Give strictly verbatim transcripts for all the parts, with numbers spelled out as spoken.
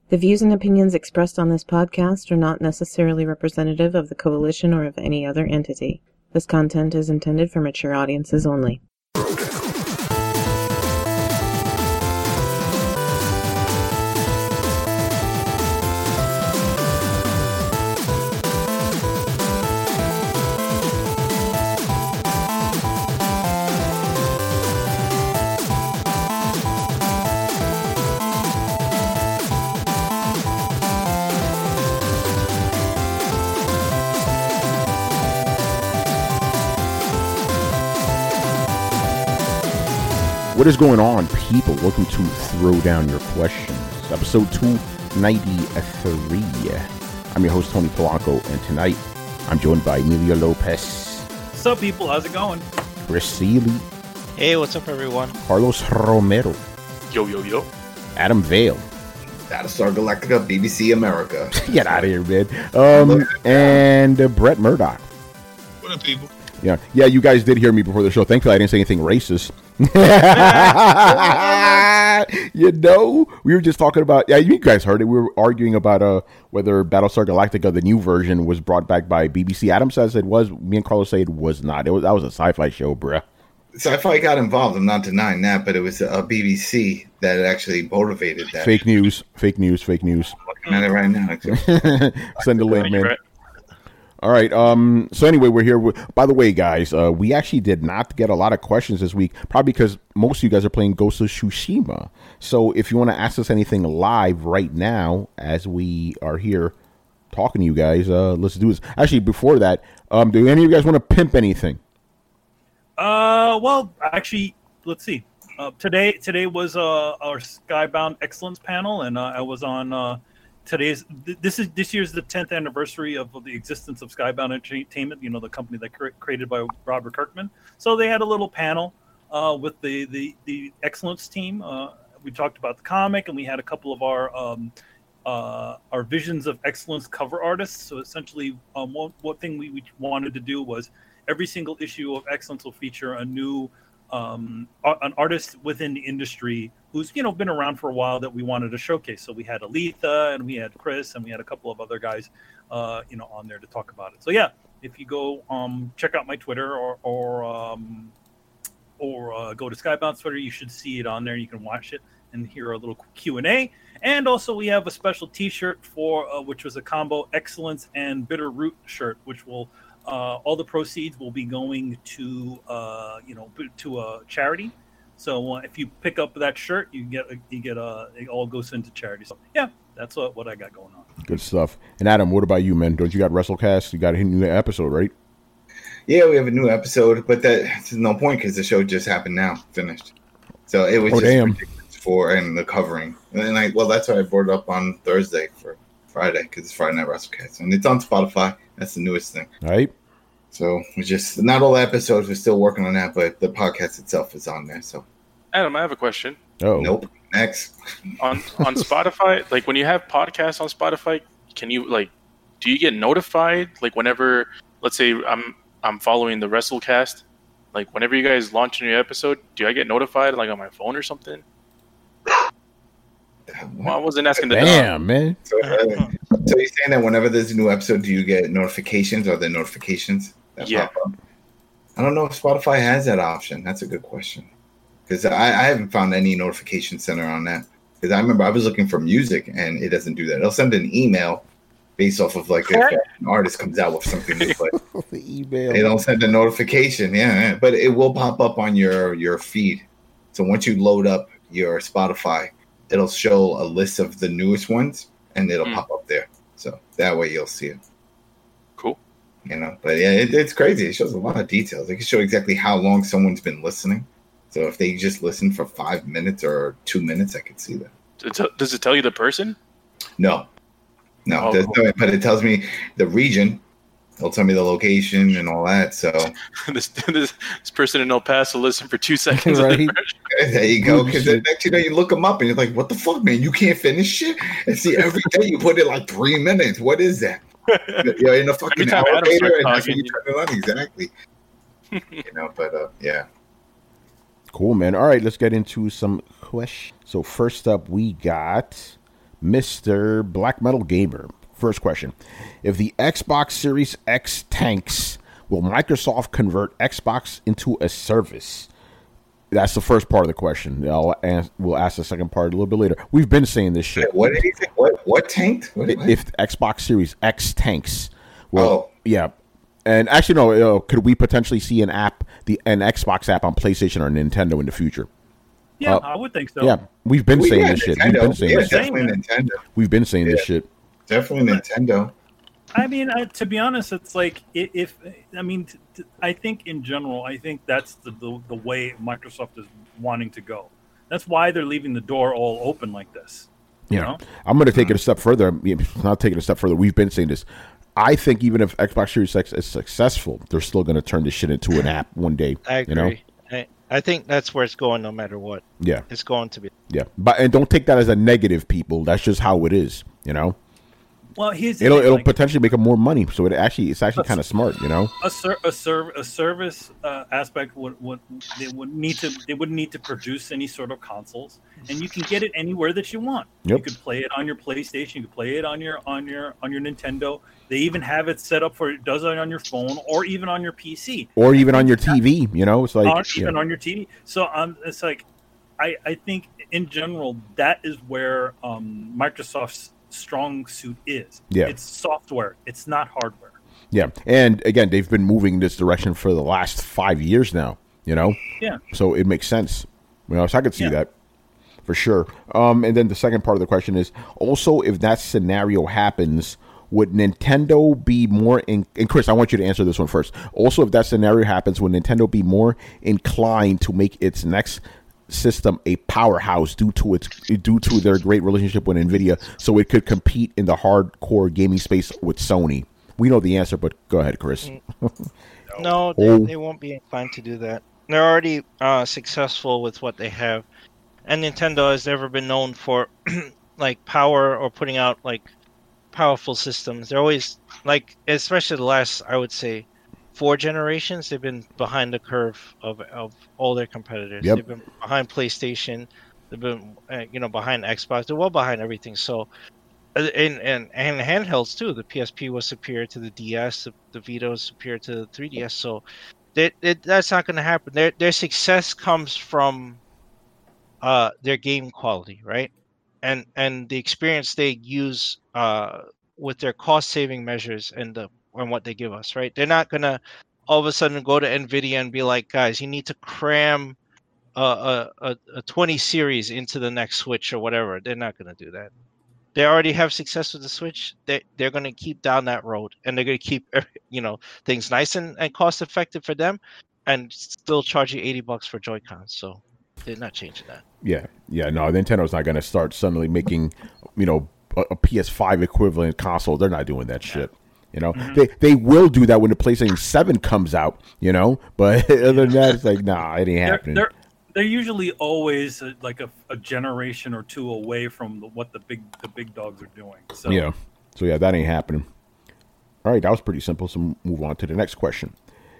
The views and opinions expressed on this podcast are not necessarily representative of the Coalition or of any other entity. This content is intended for mature audiences only. What is going on, people? Welcome to Throw Down Your Questions, episode two ninety-three. I'm your host, Tony Polanco, and tonight I'm joined by Emilio Lopez. What's up, people? How's it going? Chris Seeley. Hey, what's up, everyone? Carlos Romero. Yo, yo, yo. Adam Vale. Battlestar Galactica, B B C America. Get out of here, man. Um, and uh, Brett Murdoch. What up, people? Yeah, yeah. You guys did hear me before the show. Thankfully, I didn't say anything racist. You know, we were just talking about. Yeah, you guys heard it. We were arguing about uh whether Battlestar Galactica, the new version, was brought back by B B C. Adam says it was. Me and Carlos say it was not. It was that was a sci-fi show, bruh. Sci-fi got involved. I'm not denying that, but it was a B B C that actually motivated that. Fake news. Fake news. Fake news. I'm looking at it right now. Send the link, man. Right. All right. Um. So anyway, we're here. With, by the way, guys, uh, we actually did not get a lot of questions this week, probably because most of you guys are playing Ghost of Tsushima. So if you want to ask us anything live right now, as we are here talking to you guys, uh, let's do this. Actually, before that, um, do any of you guys want to pimp anything? Uh, well, actually, let's see. Uh, today, today was uh, our Skybound Excellence panel, and uh, I was on. Uh, Today's this is this year's the tenth anniversary of the existence of Skybound Entertainment. You know, the company that cre- created by Robert Kirkman. So they had a little panel uh, with the the the Excellence team. Uh, we talked about the comic, and we had a couple of our um, uh, our visions of excellence cover artists. So essentially, um, one, one thing we, we wanted to do was every single issue of Excellence will feature a new um, an artist within the industry who's, you know, been around for a while that we wanted to showcase. So we had Aletha and we had Chris and we had a couple of other guys, uh, you know, on there to talk about it. So yeah, if you go um, check out my Twitter or or um, or uh, go to Skybound's Twitter, you should see it on there. You can watch it and hear a little Q and A. And also we have a special T-shirt for uh, which was a combo Excellence and Bitter Root shirt, which will uh, all the proceeds will be going to uh, you know to a charity. So uh, if you pick up that shirt, you get a, you get a it all goes into charity. So yeah, that's what, what I got going on. Good stuff. And Adam, what about you, man? Don't you got WrestleCast? You got a new episode, right? Yeah, we have a new episode, but that's no point because the show just happened now, finished. So it was oh, just damn. ridiculous for and the covering. And I well, that's why I brought it up on Thursday for Friday because it's Friday Night WrestleCast, and it's on Spotify. That's the newest thing. All right. So we just not all the episodes. We're still working on that, but the podcast itself is on there. So, Adam, I have a question. Oh, nope. Next On on Spotify, like when you have podcasts on Spotify, can you like, do you get notified like whenever, let's say I'm I'm following the WrestleCast, like whenever you guys launch a new episode, do I get notified like on my phone or something? Well, I wasn't asking the damn, man. So, uh, so you're saying that whenever there's a new episode, do you get notifications? Are there notifications that Yeah. pop up? I don't know if Spotify has that option. That's a good question. Because I, I haven't found any notification center on that. Because I remember I was looking for music, and it doesn't do that. It'll send an email based off of, like, if an artist comes out with something new. But The email. they don't send a notification. Yeah, yeah, but it will pop up on your, your feed. So once you load up your Spotify, it'll show a list of the newest ones, and it'll Mm. pop up there. So that way you'll see it. Cool. You know, but yeah, it, it's crazy. It shows a lot of details. It can show exactly how long someone's been listening. So if they just listen for five minutes or two minutes, I could see that. Does it, does it tell you the person? No, no, Oh, it doesn't tell me, but it tells me the region. It'll tell me the location and all that. So this, this this person in El Paso listened for two seconds. of the Right. version. there you go. Because next you know, you look them up and you're like, "What the fuck, man? You can't finish shit." And see, every day you put it like three minutes. What is that? You're in a fucking time Adam elevator, starts and that's when talking, you turn it on. Exactly. You know, but uh, yeah. Cool, man. All right, let's get into some questions. So first up, we got Mister Black Metal Gamer. First question. If the Xbox Series X tanks, will Microsoft convert Xbox into a service? That's the first part of the question. I'll ask, we'll ask the second part a little bit later. We've been saying this shit. What did he think? What, what tanked? What, what? If Xbox Series X tanks, well, oh. yeah. And actually, no, uh, could we potentially see an app, the an Xbox app on PlayStation or Nintendo in the future? Yeah, uh, I would think so. Yeah, we've been Well, saying yeah, this shit. Nintendo. We've been saying yeah, this shit. definitely Nintendo. We've been saying yeah. this shit. Definitely Nintendo. I mean, uh, to be honest, it's like if, if I mean, t- t- I think in general, I think that's the, the the way Microsoft is wanting to go. That's why they're leaving the door all open like this. You Yeah, know? I'm going to take it a step further. Not taking it a step further. We've been saying this. I think even if Xbox Series X is successful, they're still going to turn this shit into an app one day. I agree. You know? I, I think that's where it's going no matter what. Yeah. It's going to be. Yeah. But and don't take that as a negative, people. That's just how it is, you know? Well, here's the It'll thing, it'll like, potentially make them more money. So it actually it's actually kind of smart, you know? a ser- a, serv- a service uh, aspect would, would they would need to they wouldn't need to produce any sort of consoles, and you can get it anywhere that you want. Yep. You could play it on your PlayStation, you could play it on your on your on your Nintendo. They even have it set up for it does it on your phone or even on your P C Or even on your T V, you know? It's like or yeah. even on your T V. So um, it's like I I think in general that is where um, Microsoft's strong suit is. Yeah. It's software. It's not hardware. Yeah. And again, they've been moving in this direction for the last five years now, you know? Yeah. So it makes sense. You know, so I could see Yeah. that for sure. Um, and then the second part of the question is also if that scenario happens, would Nintendo be more in and Chris, I want you to answer this one first. Also, if that scenario happens, would Nintendo be more inclined to make its next system a powerhouse due to its due to their great relationship with Nvidia, so it could compete in the hardcore gaming space with Sony? We know the answer, but go ahead, Chris. No, they, Oh. they won't be inclined to do that. They're already uh, successful with what they have, and Nintendo has never been known for like power or putting out like powerful systems. They're always like, especially the last, I would say, four generations, they've been behind the curve of of all their competitors. Yep. They've been behind PlayStation. They've been, uh, you know, behind Xbox. They're well behind everything. So, uh, and and and handhelds too. The P S P was superior to the D S. The, the Vita was superior to the three D S. So, they, they, that's not going to happen. Their their success comes from uh their game quality, right? And and the experience they use uh with their cost saving measures and the and what they give us, right? They're not gonna all of a sudden go to Nvidia and be like, guys, you need to cram a a, a twenty series into the next Switch or whatever. They're not gonna do that. They already have success with the Switch. They they're gonna keep down that road, and they're gonna keep you know things nice and, and cost effective for them, and still charge you eighty bucks for Joy-Cons. So they're not changing that. Yeah, yeah, no, Nintendo's not going to start suddenly making, you know, a, a P S five equivalent console. They're not doing that shit. You know, mm-hmm. they they will do that when the PlayStation seven comes out. You know, but other than that, it's like, nah, it ain't They're, happening. they're, they're usually always a, like a, a generation or two away from the, what the big the big dogs are doing. So yeah, so yeah, that ain't happening. All right, that was pretty simple. So move on to the next question.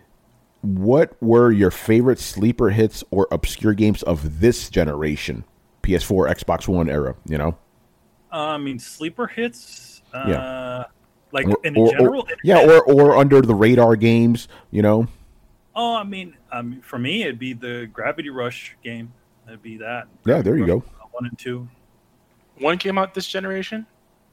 What were your favorite sleeper hits or obscure games of this generation? P S four, Xbox One era, you know? Uh, I mean, sleeper hits? Uh, Yeah. Like Or, in or- general? or- yeah, or, or under the radar games, you know? Oh, I mean, um, for me, it'd be the Gravity Rush game. It'd be that. Yeah, there you Rush, go. uh, One and two. One came out this generation.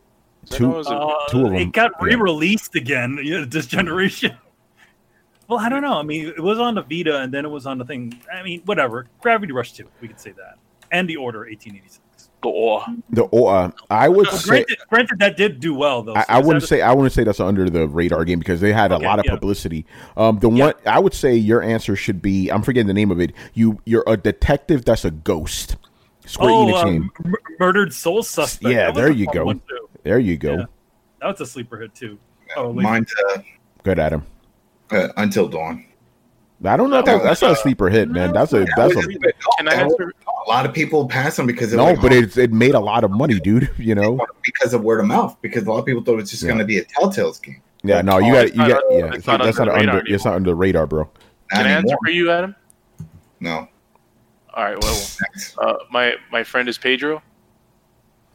I Two- know it was a- Uh, two of 'em, It got yeah. re-released again you know, this generation. Well, I don't know. I mean, it was on the Vita, and then it was on the thing. I mean, whatever. Gravity Rush two, we could say that, and the Order eighteen eighty-six. Oh, The uh, I would Well, say granted, granted, that did do well though. I, so I is wouldn't that say I wouldn't say that's under the radar game because they had Okay, a lot of yeah. publicity. Um, the one I would say your answer should be I'm forgetting the name of it. You you're a detective that's a ghost. Square oh, Enix um, game. Mur- Murdered Soul Suspect. Yeah, That was there a you fun go. one, too. There you go. Yeah. That was a sleeper hit too. Oh, wait. Mine's uh, Good at him. uh, Until Dawn. I don't know if that, that's not a sleeper hit, man. That's a that's a Can I answer? A lot of people pass them because no, like, but oh, it it made a lot of money, dude. You know. because of word of mouth. Because a lot of people thought it was just Yeah. going to be a Telltale's game. Yeah, no, you Oh, got it's you not got under- yeah. it's It's not not, that's under not the under radar it's not under the radar, bro. Not Can I answer anymore. for you, Adam? No. All right. Well, uh, my my friend is Pedro.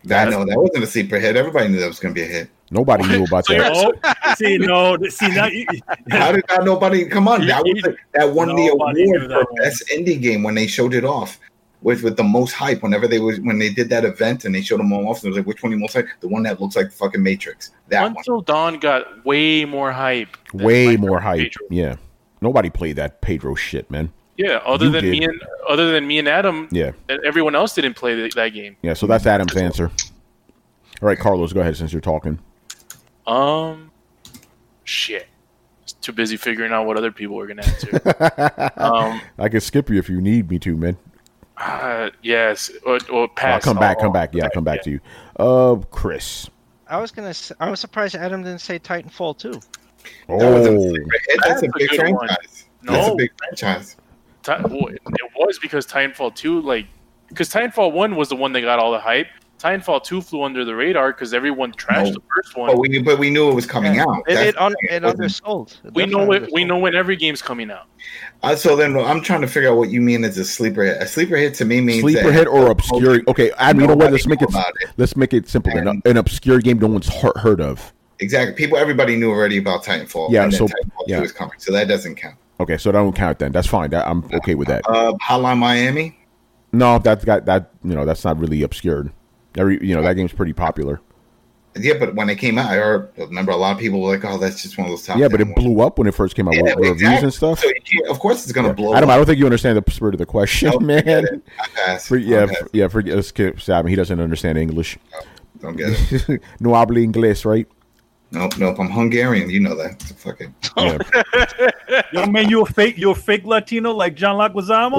That no, that wasn't a sleeper hit. Everybody knew that was going to be a hit. Nobody knew about So that. oh, see, no, see now. You, How did not nobody come on? That was the, that won the Nobody award knew that for one. best indie game when they showed it off with with the most hype. Whenever they was when they did that event and they showed them all off, it was like, which one you most like? The one that looks like the fucking Matrix. That one. Until Dawn got way more hype. than Way Minecraft more hype. Pedro. Yeah. Nobody played that Pedro shit, man. Yeah, other You than did. me and other than me and Adam, Yeah. everyone else didn't play that, that game. Yeah, so that's Adam's answer. All right, Carlos, go ahead since you're talking. Um, shit. I was too busy figuring out what other people were gonna answer. um, I can skip you if you need me to, man. uh, yes, or, or I'll pass. come back, Oh, come back. Yeah, I'll come back to you. Uh, Chris. I was gonna. s- I was surprised Adam didn't say Titanfall two. Oh, That was a sleeper hit. That's, That's a a big good one. franchise. No. That's a big franchise. Ti- well, it was because Titanfall two, like, because Titanfall one was the one that got all the hype. Titanfall two flew under the radar because everyone trashed No. the first one. But we but we knew it was coming Yeah. out. It, That's it, un, the thing. it wasn't- undersold. It we know definitely it. We undersold. know when every game's coming out. Uh, so then I'm trying to figure out what you mean as a sleeper hit. A sleeper hit to me means sleeper that- hit or obscure. Okay, Adam, you know what? Let's Nobody make it. knew about it. Let's make it simple. An, And- an obscure game no one's heard, heard of. Exactly. People, everybody knew already about Titanfall. Yeah, and then so- Titanfall yeah. two is coming, so that doesn't count. Okay, so that don't count then. That's fine. That, I'm okay with that. Uh, Hotline Miami. No, that's got that. You know, that's not really obscured. Every, you know, that game's pretty popular. Yeah, but when it came out, I heard, remember a lot of people were like, "Oh, that's just one of those top." Yeah, but ten it ones." blew up when it first came out Yeah, with with reviews exactly. and stuff. So you can't, of course, it's gonna Yeah. blow. Adam, I up. don't think you understand the spirit of the question, Nope, I get man. it. I pass. For, yeah, I pass. for, yeah. Forget. Let's skip Sam. He doesn't understand English. Don't get it. No habla inglés, right? Nope, nope. I'm Hungarian. You know that. So fuck it. Yeah. Yo, man, you a fake, you a fake Latino like John Leguizamo?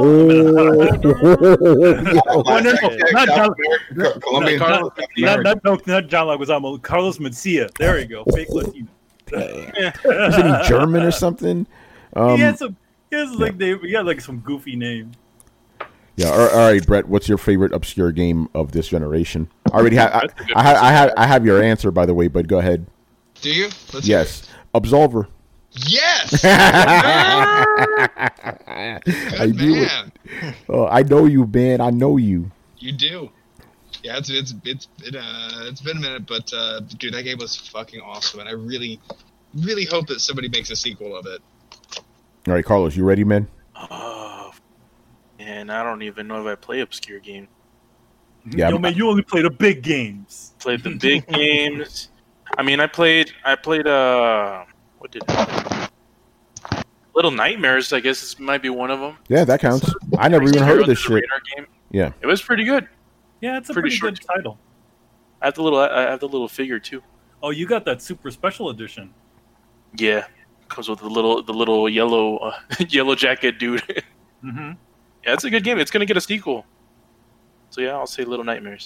Oh. Oh, no, no, not John, Co- Colombian. Carlos- South not, American. not, no, not John Leguizamo. Carlos Mencia. There you go, fake Latino. Isn't he German or something? Um, he had some. He has like they. He had like some goofy name. Yeah. All, all right, Brett. What's your favorite obscure game of this generation? I already have. I, That's a good I, ha- I have. I have your answer, by the way. But go ahead. Do you? Let's Yes, Absolver. Yes. I Good knew it. man. Oh, I know you, man. I know you. You do. Yeah, it's it's it's it, uh, it's been a minute, but uh, dude, that game was fucking awesome, and I really, really hope that somebody makes a sequel of it. All right, Carlos, you ready, man? Oh, and I don't even know if I play obscure games. Yeah, Yo, I'm- man, you only play the big games. Played the big games. I mean, I played. I played. Uh, what did? I play? Little Nightmares. I guess this might be one of them. Yeah, that counts. I never even heard of this shit. Game. Yeah. It was pretty good. Yeah, it's a Pretty pretty, short. good title. I have the little. I have the little figure too. Oh, you got that super special edition. Yeah, comes with the little, the little yellow, uh, yellow jacket dude. Mm-hmm. Yeah, it's a good game. It's gonna get a sequel. So yeah, I'll say Little Nightmares.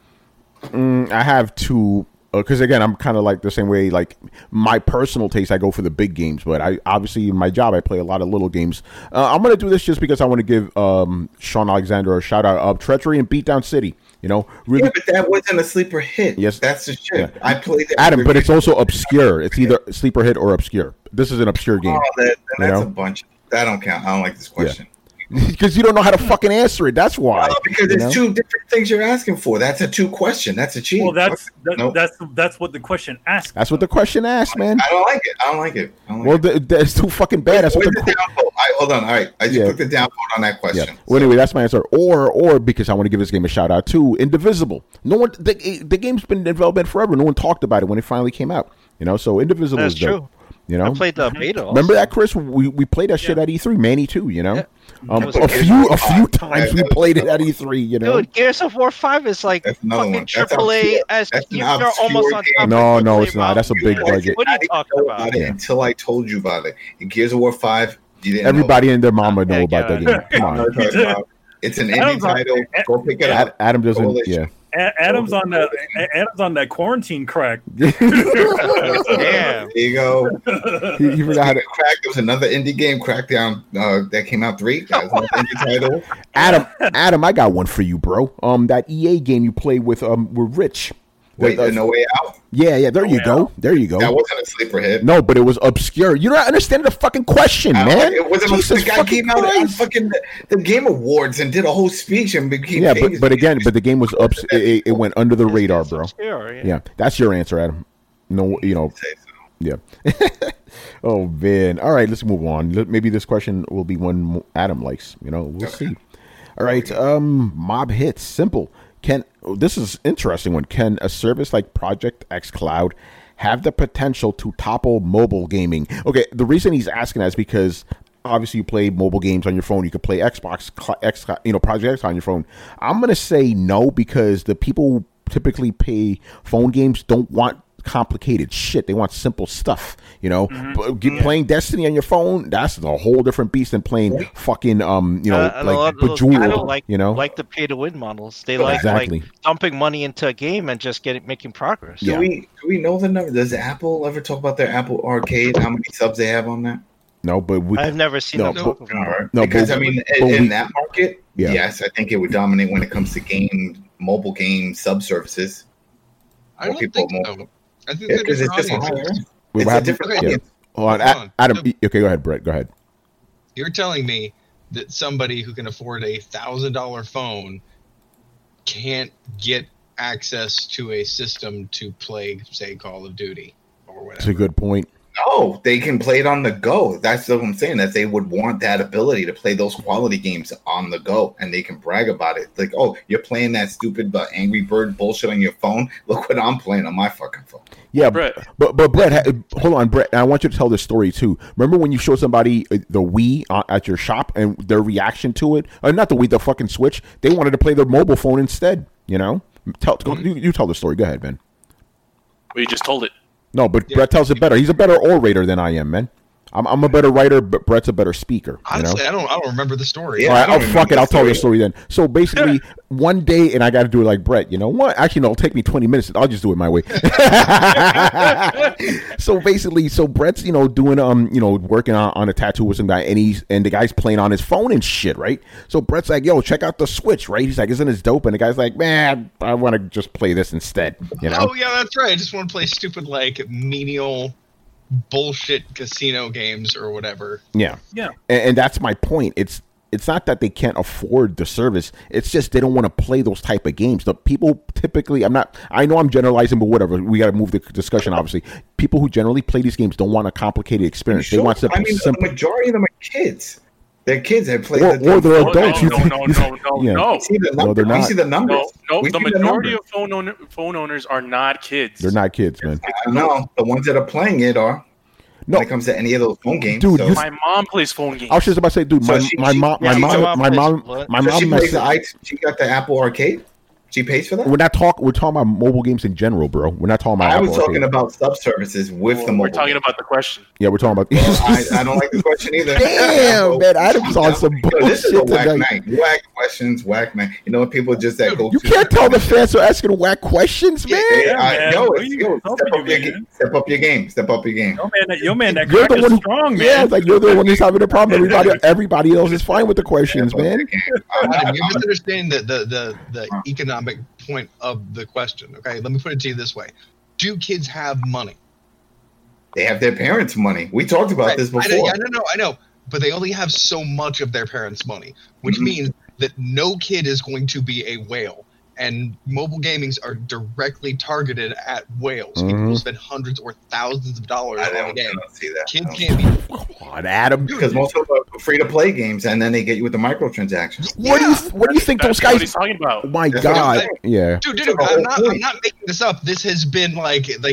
Mm, I have two. Because again, I'm kind of like the same way. Like my personal taste, I go for the big games, but I obviously in my job I play a lot of little games. Uh, I'm gonna do this just because I want to give um, Sean Alexander a shout out of Treachery and Beatdown City. You know, really, Yeah, but that wasn't a sleeper hit. Yes. That's the shit. Yeah. I played that. Adam. But it's also obscure. It's either sleeper hit or obscure. This is an obscure game Oh, that, You that's know? a bunch. That don't count. I don't like this question. because you don't know how to fucking answer it. That's why. Oh, because you it's know? two different things you're asking for. That's a two question. That's a cheat. Well, that's that, Nope. that's that's what the question asks. That's what the question asked, man. I don't like it. I don't like it. I don't like Well, it. th- that's too fucking bad. That's Where's what the the. downvote? All right, hold on. All right, I just Yeah. took the downvote on that Yeah. question. Well, anyway, that's my answer. Or, or because I want to give this game a shout out too. Indivisible. No one. The, the game's been in development forever. No one talked about it when it finally came out. You know, so Indivisible That's is dope. true. You know, I played the beta. Also. remember that, Chris? We we played that shit Yeah. at E three. Manny too. You know, Yeah. um, That was a a few a few Gears of times War. we played it at E three. You know, Dude, Gears of War five is like That's another fucking one. That's triple A. obscure. As That's an you're obscure almost on game. top. No, of no, triple A it's not. That's a value. big I didn't budget. What are you know talking about about? it Yeah. until I told you about it. In Gears of War five, you didn't. everybody know. and their mama know Okay, about that got game. Come I'm on, not talking about it. It's an indie Adam's on- title. Go pick it Ad- up. Adam doesn't. Coalition. Yeah, A- Adam's on that. A- Adam's on that quarantine crack. Damn. There you go. he, he forgot how to. Crack. There was another indie game, Crackdown, uh, that came out three. That was another indie title. Adam, Adam, I got one for you, bro. Um, that E A game you play with um, with Rich. Wait, The- the No Way Out? Yeah, yeah. There No you Way go. Out. There you go. That wasn't a sleeper hit. No, but it was obscure. You don't understand the fucking question, I don't man. like- It wasn't Jesus the guy fucking came out on Christ. fucking the, the Game Awards and did a whole speech and became Yeah, famous. but but again, but the game was ups. It, it- it went under the radar, bro. Obscure, yeah. Yeah, that's your answer, Adam. No, you know. Say so. Yeah. Oh man. All right, let's move on. Let- Maybe this question will be one Adam likes. You know, we'll Okay. see. All right. Um, mob hits. Simple. Can oh, this is interesting one. Can a service like Project X Cloud have the potential to topple mobile gaming? Okay. The reason he's asking that is because obviously you play mobile games on your phone. You could play Xbox Cl- X, you know, Project X on your phone. I'm gonna say no because the people who typically pay phone games don't want complicated shit. They want simple stuff, you know. But get, playing Destiny on your phone, that's a whole different beast than playing fucking um, you know, Uh, and a lot like of those people Bejeweled, like you know. like the pay to win models. They Well, like exactly. like dumping money into a game and just getting making progress. Yeah. Do we do we know the number? Does Apple ever talk about their Apple Arcade? How many subs they have on that? No, but we I've never seen No, them but- talk about it. All right. No, because but- I mean, but in, in we- that market, Yeah. yes, I think it would dominate when it comes to game, mobile game sub services. I More don't people, think more- so. I think Yeah, they're because it's different just audiences. higher. we It's have a different okay, audience. Hold on, Hold A- on. Adam. No. Okay, go ahead, Brett. Go ahead. You're telling me that somebody who can afford a thousand dollar phone can't get access to a system to play, say, Call of Duty or That's a whatever. good point. No, they can play it on the go. That's what I'm saying. That they would want that ability to play those quality games on the go, and they can brag about it. Like, oh, you're playing that stupid uh, Angry Bird bullshit on your phone. Look what I'm playing on my fucking phone. Yeah, Brett. but but Brett, ha- hold on, Brett. I want you to tell this story too. Remember when you showed somebody uh, the Wii uh, at your shop and their reaction to it? Uh, not the Wii, the fucking Switch. They wanted to play their mobile phone instead. You know, tell go, you, you tell the story. Go ahead, man. We just told it. No, but Brett tells it better. He's a better orator than I am, man. I'm, I'm a better writer, but Brett's a better speaker. You know? Honestly, I don't. I don't remember the story. Yeah. All right, I oh, don't fuck remember it. I'll the tell the story. story then. So basically, one day, and I got to do it like Brett. You know what? Actually, no, it'll take me twenty minutes. I'll just do it my way. So basically, so Brett's, you know, doing, um, you know, working on, on a tattoo with some guy, and he's, and the guy's playing on his phone and shit, right? So Brett's like, yo, check out the Switch, right? He's like, isn't this dope? And the guy's like, man, I want to just play this instead, you know? Oh yeah, that's right. I just want to play stupid like menial bullshit casino games or whatever. Yeah. Yeah. And, and that's my point. It's it's not that they can't afford the service. It's just they don't want to play those type of games. The people typically, I'm not, I know I'm generalizing, but whatever. We got to move the discussion, obviously. People who generally play these games don't want a complicated experience. They Sure. want simple. I mean, simple. the majority of them are kids. They're kids that play. Or- the, or they're No, adults. no, You no, think- no, you no, think- no, yeah. no. We see the No, numbers. they're We not. see the numbers. No, no, We the see the majority numbers. of phone owner, phone owners are not kids. They're not kids, man. I know the ones that are playing it are. No, When it comes to any of those phone games, Dude, so. you- My mom plays phone games. I was just about to say, dude, So my she- my she- mom, my yeah, mom, so my mom mom, plays- my So she mom. plays the messaged- i. She got the Apple Arcade. She pays for that. We're not talking. We're talking about mobile games in general, bro. We're not talking about. I was Apple talking Arcade. about sub services with the We're mobile. talking game. about the question. Yeah, we're talking about. Well, I, I don't like the question either. Damn, man, Adam's on some Yo, this is a bullshit whack tonight. night. Whack questions, whack night. You know, people just that go. You to- can't tell the fans are asking whack questions, man. Yeah, Yeah, I- man. yo, What it's, are you yo, helping step you, up your man? game. Step up your game. Step up your game. Yo man, that, yo man, that You're crack the is one. strong, man. Yeah, it's like you're the one who's having a problem. Everybody, everybody else is fine with the questions, Step up man. your game. I'm- Adam, I'm- you're misunderstanding the, the, the, the economic point of the question. Okay, let me put it to you this way: do kids have money? They have their parents' money. We talked about Right, this I know, before. I know, no, I know, but they only have so much of their parents' money, which Mhm. means that no kid is going to be a whale. And mobile gamings are directly targeted at whales. People Mhm. will spend hundreds or thousands of dollars I on a don't, I game. don't see that. Kids I don't can't be. Come on, Adam. because most of them are free to play games, and then they get you with the microtransactions. What do you What do you think those That's what guys? he's talking about. Oh my That's what I'm God! saying. Yeah. Dude, dude, That's the I'm whole not. I'm point. not making this up. This has been like, like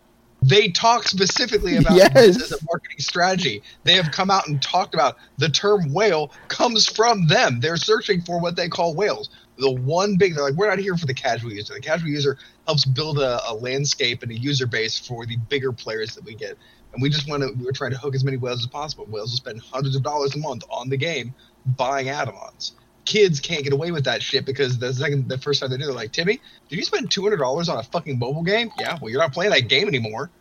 they talk specifically about Yes. this as a marketing strategy. They have come out and talked about the term whale comes from them. They're searching for what they call whales. The one big, they're like, we're not here for the casual user. The casual user helps build a, a landscape and a user base for the bigger players that we get. And we just want to, we're trying to hook as many whales as possible. Whales will spend hundreds of dollars a month on the game buying add-ons. Kids can't get away with that shit because the second, the first time they do, they're like, Timmy, did you spend two hundred dollars on a fucking mobile game? Yeah, well, you're not playing that game anymore.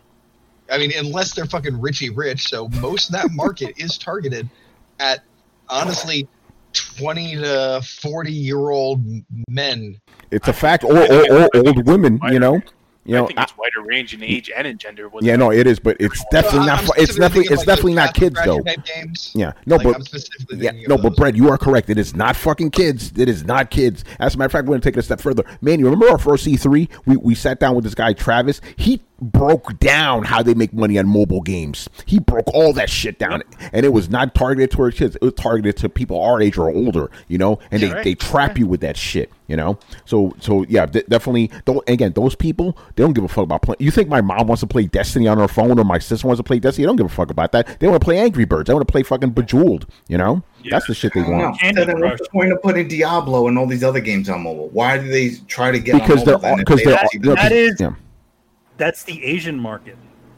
I mean, unless they're fucking Richie Rich. So most of that market is targeted at, honestly, twenty to forty year old men. It's a fact, or, or, or old women, you know. You know, I think it's wider range in age and in gender. Yeah, no, it is, but it's definitely Well, not. I'm fu- It's definitely, it's like definitely those not kids though. type games. Yeah, no, Like, I'm but specifically yeah, thinking no, of but those. Brett, you are correct. It is not fucking kids. It is not kids. As a matter of fact, we're gonna take it a step further. Man, you remember our first E three? We we sat down with this guy Travis. He broke down how they make money on mobile games. He broke all that shit down, and it was not targeted towards kids. It was targeted to people our age or older, you know. And Yeah, they, right. they trap you with that shit, you know. So so yeah, d- definitely. Don't again, those people, they don't give a fuck about playing. You think my mom wants to play Destiny on her phone, or my sister wants to play Destiny? They don't give a fuck about that. They want to play Angry Birds. They want to play fucking Bejeweled, you know. Yeah. That's the shit they I don't know. want. Candy So then what's Crush. the point of putting Diablo and all these other games on mobile? Why do they try to get Because on they're mobile? then if because they they're don't you know, That is- yeah. That's the Asian market.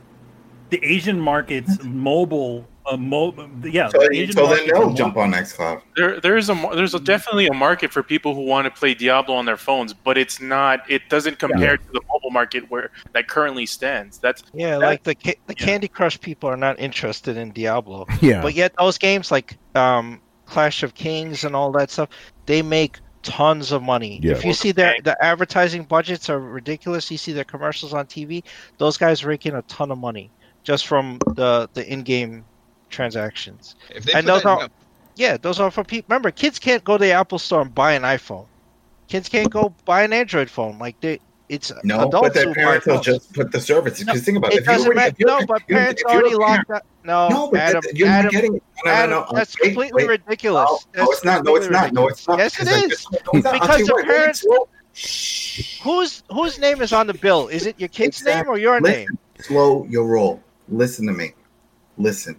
The Asian market's mobile, uh, mo- yeah. So, the then- Asian so then market's they'll mobile. jump on xCloud. There, there is a mar- there's a, definitely a market for people who want to play Diablo on their phones, but it's not. It doesn't compare to the mobile market where that currently stands. That's Yeah, That- like the ca- the yeah. Candy Crush people are not interested in Diablo, Yeah. but yet those games like um, Clash of Kings and all that stuff, they make tons of money. Yeah. If you see their the advertising budgets are ridiculous, you see their commercials on T V, those guys rake in a ton of money just from the the in-game transactions. If they And put those that, are yeah, those are for people. Remember, kids can't go to the Apple Store and buy an iPhone. Kids can't go buy an Android phone. Like they, it's No, adults but their who buy parents will phones. just put the service. Because think about it. It If you doesn't already, matter. if you're, No, but if you're- parents if you're a already parent- locked that. No, No, but Adam, that, you're Adam, not getting. No, no, Adam, no, no. that's Wait, completely wait. ridiculous. No, That's no, it's not. No, it's completely not. No, it's not. ridiculous. Yes, it Because I is. just- no, it's not. I'll Because tell you the what, wait, parents- slow- Shh. Whose whose name is on the bill? Is it your kid's name Exactly. or your Listen, name? Slow your roll. Listen to me. Listen.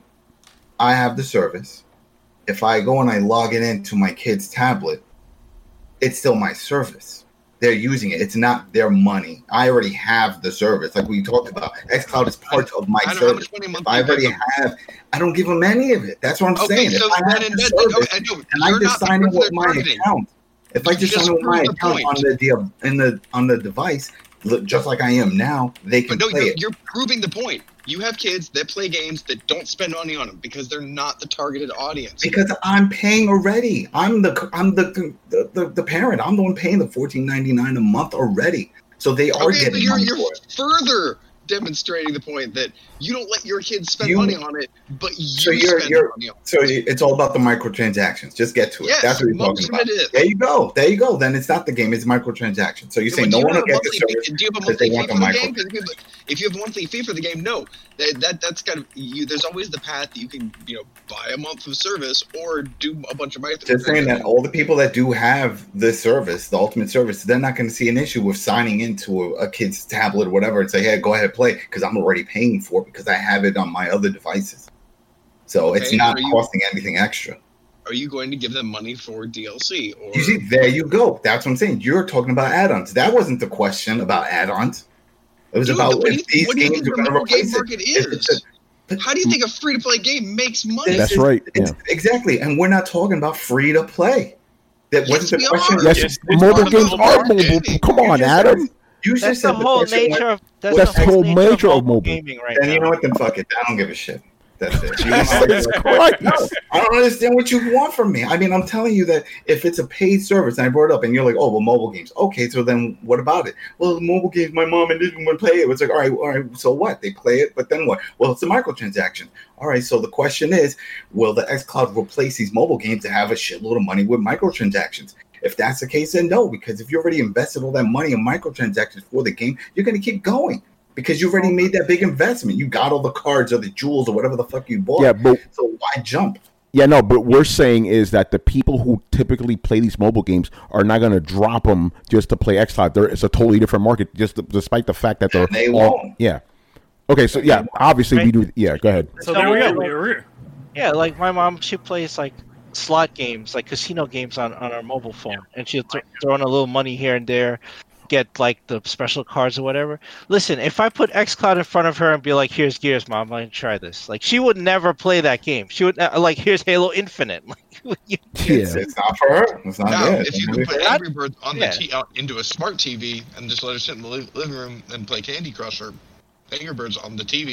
I have the service. If I go and I log it into my kid's tablet, it's still my service. They're using it. It's not their money. I already have the service. Like we talked about, xCloud is part of my I don't know how service. much money a month If I you already give them. have, I don't give them any of it. That's what I'm Okay, saying. so If I have then, the then, service, I know, and I you're just not sign in the with my targeting. account. If I You just just sign in with my proved the account on point. the, the in the on the device, look, just like I am now, they can But no, play you're, it. you're proving the point. You have kids that play games that don't spend money on them because they're not the targeted audience. Because I'm paying already. I'm the I'm the the, the, the parent. I'm the one paying the fourteen ninety-nine a month already. So they are Okay, so getting you're money you're for it. further demonstrating the point that you don't let your kids spend You- money on it, but you So you're spend you're money on it. so it's all about the microtransactions. Just get to it. Yes, That's what you're most talking of about. it is. There you go. There you go. Then it's not the game. It's microtransactions. So you're So saying do no you one have will a get the monthly service fee- Do you have a because they monthly fee want for the the micro. game? 'Cause if you have- If you have a monthly fee for the game, no, that, that that's kind of you. There's always the path that you can you know buy a month of service or do a bunch of micro. Just saying that all the people that do have this service, the ultimate service, they're not going to see an issue with signing into a, a kid's tablet or whatever and say, "Hey, go ahead, play," because I'm already paying for it because I have it on my other devices. So it's Okay, not are you- costing anything extra. Are you going to give them money for D L C or? You see, there you go. That's what I'm saying. You're talking about add-ons. That wasn't the question about add-ons. It was Dude, about what do you- if these what do you games think are the going to mobile game replace it. market If is? it's a- How do you think a free to play game makes money? That's This is- right, it's- yeah. Exactly. And we're not talking about free to play. That Yes, wasn't we the question. are. Yes, Yes, mobile part of games the are market. mobile. Come on, You just Adam. said- You just That's said the whole question was- nature of that's, That's the whole nature, nature of of mobile mobile. gaming right Then now. you know what? Then fuck it. I don't give a shit. That's it. You Jesus want- Christ. No, I don't understand what you want from me. I mean, I'm telling you that if it's a paid service, and I brought it up, and you're like, "Oh, well, mobile games." Okay, so then what about it? Well, mobile games, my mom and didn't want to play it. It's like, all right, all right. So what? They play it, but then what? Well, it's a microtransaction. All right. So the question is, will the xCloud replace these mobile games to have a shitload of money with microtransactions? If that's the case, then no, because if you already invested all that money in microtransactions for the game, you're going to keep going. Because you already made that big investment. You got all the cards or the jewels or whatever the fuck you bought. Yeah, but So why jump? yeah, no, but we're saying is that the people who typically play these mobile games are not going to drop them just to play xCloud. There, it's a totally different market, just despite the fact that they're And they all, won't. yeah. Okay, so yeah, obviously we do. Yeah, go ahead. So there we go. We're- Yeah, like my mom, she plays like slot games, like casino games on, on her mobile phone, and she'll th- throw in a little money here and there, get like the special cards or whatever. Listen, if I put xCloud in front of her and be like, "Here's Gears, Mom, I can try this," like she would never play that game. She would uh, like, "Here's Halo Infinite." Like, you- It's, Yeah, it's not for her. It's not Now, good. if you could put That- Angry Birds on yeah. the t- out into a smart T V and just let her sit in the li- living room and play Candy Crush or Angry Birds on the T V,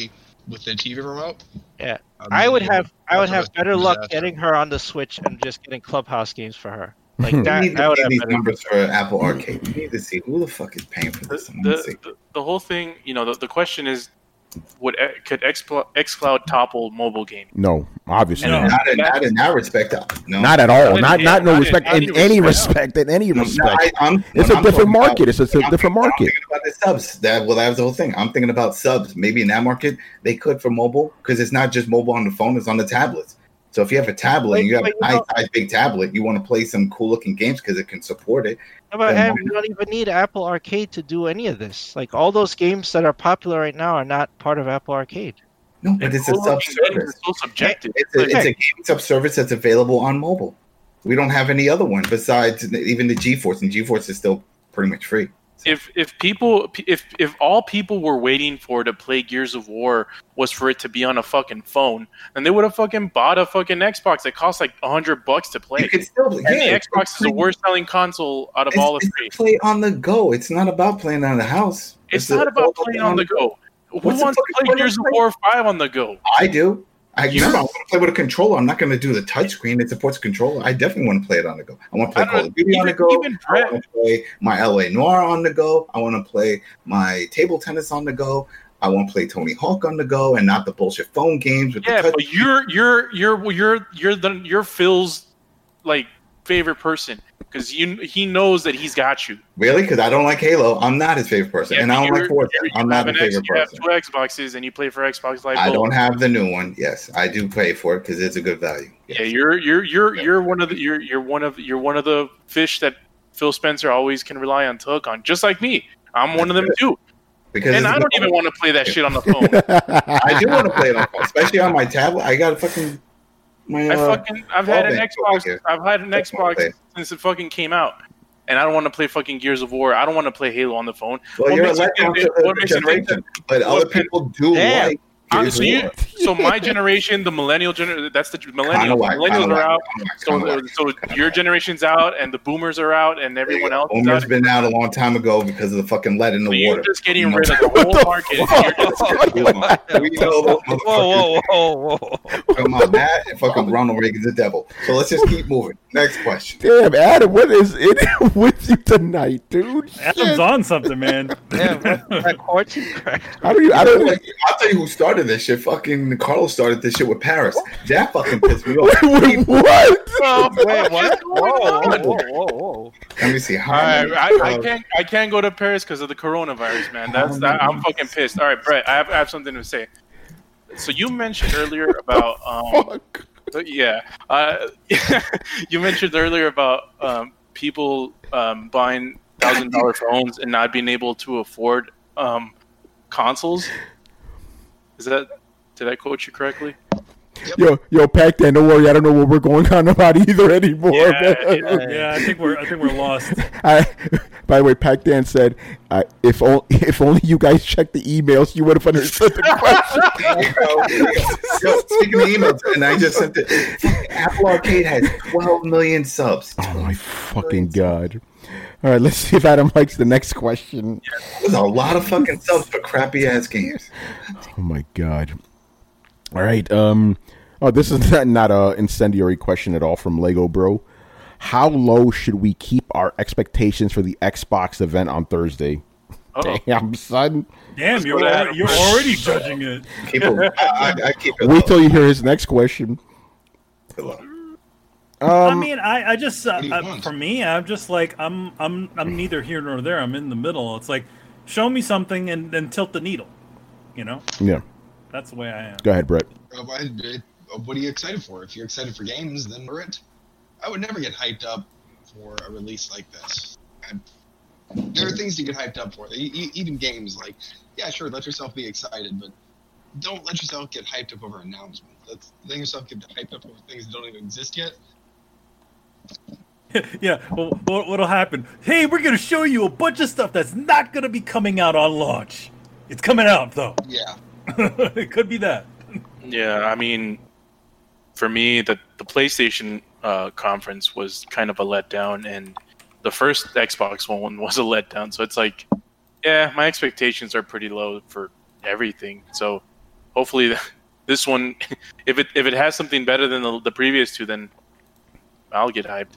with the T V remote. Yeah. Um, I would yeah, have I would that's have a better luck disaster. getting her on the Switch and just getting Clubhouse games for her. Like We that. need I to would see have these better. numbers for Apple Arcade. We need to see who the fuck is paying for The, this. I wanna see. the, the, the whole thing, you know, the, the question is, would eh, could Xcloud, Xcloud topple mobile game? No, obviously No. not. Not in, not in that respect. No, Not at all. Not in- Not yeah, not no not in- respect not in in any respect. respect. In any No, respect. I, I'm, It's when a I'm different talking about- market. It's just a I'm different thinking- I'm market. thinking about the subs. That well, that was the whole thing. I'm thinking about subs. Maybe in that market they could for mobile because it's not just mobile on the phone; it's on the tablets. So if you have a tablet, and you have Wait, a wait, you nice, nice big tablet, you want to play some cool looking games because it can support it. No, but then Em, why you don't even need Apple Arcade to do any of this. Like all those games that are popular right now are not part of Apple Arcade. No, but it's a Cool sub looking games service. is so subjective. It's a, it's a Okay. gaming sub service that's available on mobile. We don't have any other one besides even the GeForce, and GeForce is still pretty much free. If if people if if all people were waiting for to play Gears of War was for it to be on a fucking phone, then they would have fucking bought a fucking Xbox that costs like a hundred bucks to play. You can still And yeah, the Xbox is the worst selling console out of It's, all the it's three. to play on the go. It's not about playing on the house. It's not about playing on the go. Who What's the wants to fucking play point Gears of of War five on the go? I do. I You- remember I want to play with a controller. I'm not going to do the touchscreen. It supports a controller. I definitely want to play it on the go. I want to play I don't Call of Duty on the even- go. even I Brett- want to play my L A Noir on the go. I want to play my table tennis on the go. I want to play Tony Hawk on the go, and not the bullshit phone games with Yeah, the touch. but you're you're you're you're you're the you're Phil's like favorite person because you he knows that he's got you. Really? Because I don't like Halo. I'm not his favorite person, Yeah, and I don't you're- like Forza. you're- you I'm not have his an X- favorite You have person. two Xboxes and you play for Xbox Live I Gold. don't have the new one. Yes, I do pay for it because it's a good value. Yes. Yeah, you're you're you're you're one of the you're you're one of you're one of the fish that Phil Spencer always can rely on to hook on, just like me. I'm one of them too, Because and it's a I don't good- even want to play that shit on the phone. I do want to play it on phone, especially on my tablet. I got a fucking my. I Uh, fucking I've had an Wallbang over Xbox. here. I've had an That's what I Xbox play. since it fucking came out, and I don't want to play fucking Gears of War. I don't want to play Halo on the phone. well, what you're a makes you letdown think to that- the what makes you think generation, but what other can- people do Damn. like. Uh, Gears so, of you, War. so my generation, the millennial generation, that's the Kinda millennials. whack, Millennials kinda are whack, out. kinda whack, So, kinda the- whack. so your generation's out, and the boomers are out, and everyone else is Homer's out. been out a long time ago because of the fucking lead in the So you're water. just getting You know? rid of the whole market. You're just- We know those motherfuckers. Whoa, whoa, whoa, whoa! Come on, that and fucking Ronald Reagan's the devil. So let's just keep moving. Next question. Damn, Adam, what is it with you tonight, dude? Adam's Shit. on something, man. Damn, that, that quarantine crack. How do you? I don't. Like, I'll tell you who started this shit. Fucking Carlos started this shit with Paris. That fucking pissed me off. Wait, what? Oh, Wait, what? Whoa, whoa, on? whoa, whoa, whoa! Let me see. How All right, many, I, I uh, can't. I can't go to Paris because of the coronavirus, man. That's that, I'm fucking pissed. All right, Brett, I have, I have something to say. So you mentioned earlier about um, Fuck. yeah, uh, you mentioned earlier about um, people um, buying thousand dollar phones and not being able to afford um, consoles. Is that did I quote you correctly? Yo, yo, Pac Dan, don't worry. I don't know what we're going on about either anymore. Yeah, man. yeah. Yeah, I think we're I think we're lost. I, by the way, Pac Dan said, uh, "If only if only you guys checked the emails, you would have understood the question." Yo, speaking of emails, and I just sent it. Apple Arcade has twelve million subs. Oh my fucking god! All right, let's see if Adam likes the next question. There's a lot of fucking subs for crappy ass games. Oh my god! All right, um, oh, this is not not a incendiary question at all from Lego Bro. How low should we keep our expectations for the Xbox event on Thursday? Uh-oh. Damn, son. Damn, Let's you're go to already, Adam. you're already judging it. Keep it. I, I, I keep it. Wait low. till you hear his next question. Low. I Um, mean, I, I just uh, What do you I, want? for me, I'm just like I'm I'm I'm neither here nor there. I'm in the middle. It's like show me something and then tilt the needle. You know, yeah, that's the way I am. go ahead, Brett. Uh, why- uh, What are you excited for? If you're excited for games, then we're it. I would never get hyped up for a release like this. I, there are things to get hyped up for. E- e- Even games, like, yeah, sure, let yourself be excited, but don't let yourself get hyped up over announcements. Let's let yourself get hyped up over things that don't even exist yet. Yeah. Well, what, what'll happen? Hey, we're gonna show you a bunch of stuff that's not gonna be coming out on launch. It's coming out though. Yeah. It could be that. Yeah, I mean, for me, the the PlayStation uh, conference was kind of a letdown, and the first Xbox one was a letdown. So it's like, yeah, my expectations are pretty low for everything. So hopefully this one, if it if it has something better than the, the previous two, then I'll get hyped.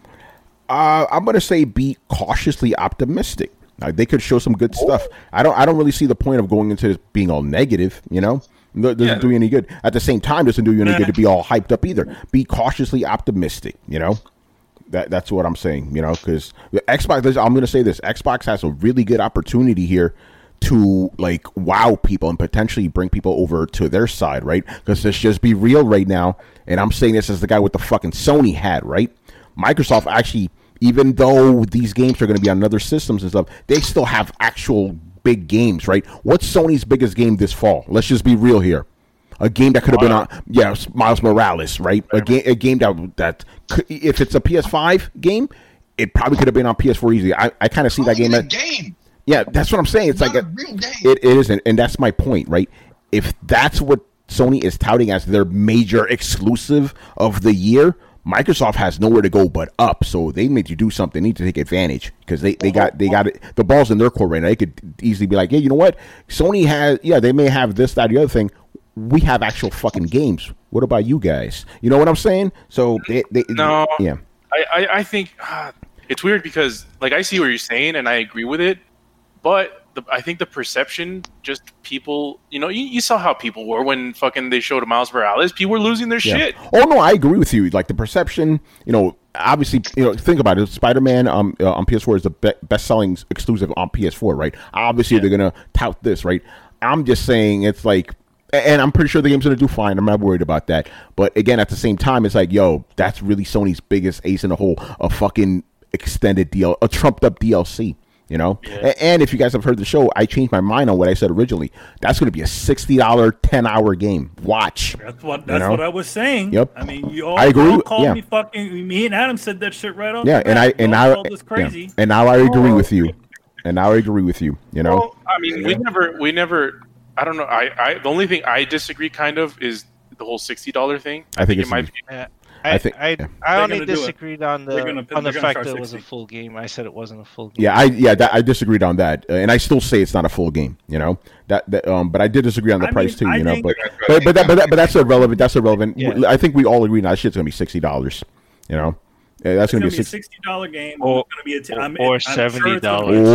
Uh, I'm gonna say be cautiously optimistic. Uh, they could show some good stuff. I don't. I don't really see the point of going into this being all negative. You know, it doesn't Yeah. do you any good. At the same time, doesn't do you any good to be all hyped up either. Be cautiously optimistic. You know, that that's what I'm saying. You know, because the Xbox. I'm gonna say this: Xbox has a really good opportunity here to like wow people and potentially bring people over to their side, right? Because let's just be real right now, and I'm saying this as the guy with the fucking Sony hat, right? Microsoft actually, even though these games are going to be on other systems and stuff, they still have actual big games, right? What's Sony's biggest game this fall? Let's just be real here. A game that could have been on, yeah, Miles Morales, right? A game, a game that that could, if it's a P S five game, it probably could have been on P S four easily. I, I kind of see that game. a At, game. yeah, that's what I'm saying. It's Not like a real game. It, it isn't, and that's my point, right? If that's what Sony is touting as their major exclusive of the year, Microsoft has nowhere to go but up. So they need to do something. They need to take advantage because they, they got they got it, the ball's in their court right now. They could easily be like, hey, you know what? Sony has, yeah, they may have this, that, the other thing. We have actual fucking games. What about you guys? You know what I'm saying? So they, they No, yeah. I, I, I think uh, it's weird because like I see what you're saying and I agree with it, but the, I think the perception, just people, you know, you, you saw how people were when fucking they showed Miles Morales. People were losing their Yeah. shit. Oh no, I agree with you. Like the perception, you know, obviously, you know, think about it. Spider-Man um, uh, on P S four is the be- best-selling exclusive on P S four, right? Obviously, they're gonna tout this, right? I'm just saying, it's like, and I'm pretty sure the game's gonna do fine. I'm not worried about that. But again, at the same time, it's like, yo, that's really Sony's biggest ace in the hole, a fucking extended D L, a trumped-up D L C. You know, Yeah. and if you guys have heard the show, I changed my mind on what I said originally. That's going to be a sixty dollar, ten hour game. Watch. That's what that's know? what I was saying. Yep. I mean, you all, I agree you all with- called yeah. me fucking. Me and Adam said that shit right on. Yeah, the and bat. I You and all now called us yeah. crazy. and now I agree with you. And now I agree with you. You know, Well, I mean, we never, we never. I don't know. I, I, the only thing I disagree kind of is the whole sixty dollar thing. I think it it's- might be. Yeah. I I, think- I, yeah. I They're only gonna do it. disagreed on the They're gonna- on the they're gonna fact charge that it was a sixty. full game. I said it wasn't a full game. yeah, I yeah, that, I disagreed on that, uh, and I still say it's not a full game. You know that, that um, but I did disagree on the I price mean, too. I You know, think- but but but that, but, that, but that's irrelevant. That's irrelevant. Yeah. I think we all agree now that shit's gonna be sixty dollars. You know, yeah, that's It's gonna, gonna be be a sixty. sixty dollar game. Or- it's gonna be a t- or- I'm, or I'm sure it's gonna be- seventy dollars.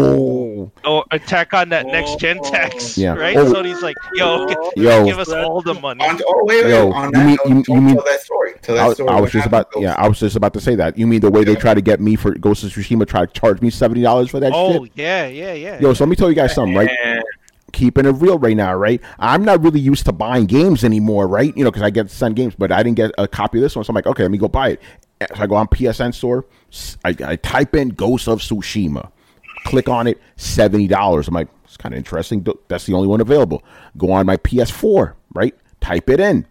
Oh, Oh, attack on that Oh, next gen oh. tax, Yeah. right? Oh. Sony's like, yo, g- Yo. give us all the money. On, oh wait, wait. Yo, on you that mean- note, you- don't you mean- tell that story. Tell that I, story. I was What just about happened, yeah, Ghost? I was just about to say that. You mean the way they try to get me for Ghost of Tsushima, try to charge me seventy dollars for that Oh shit? yeah, yeah, yeah. Yo, so let me tell you guys something, right? And Keeping it real right now, right? I'm not really used to buying games anymore, right? You know, because I get sent games, but I didn't get a copy of this one, so I'm like, okay, let me go buy it. So I go on P S N store, s- I, I type in Ghost of Tsushima, click on it, seventy dollars. I'm like, it's kind of interesting. That's the only one available. Go on my P S four, right? Type it in.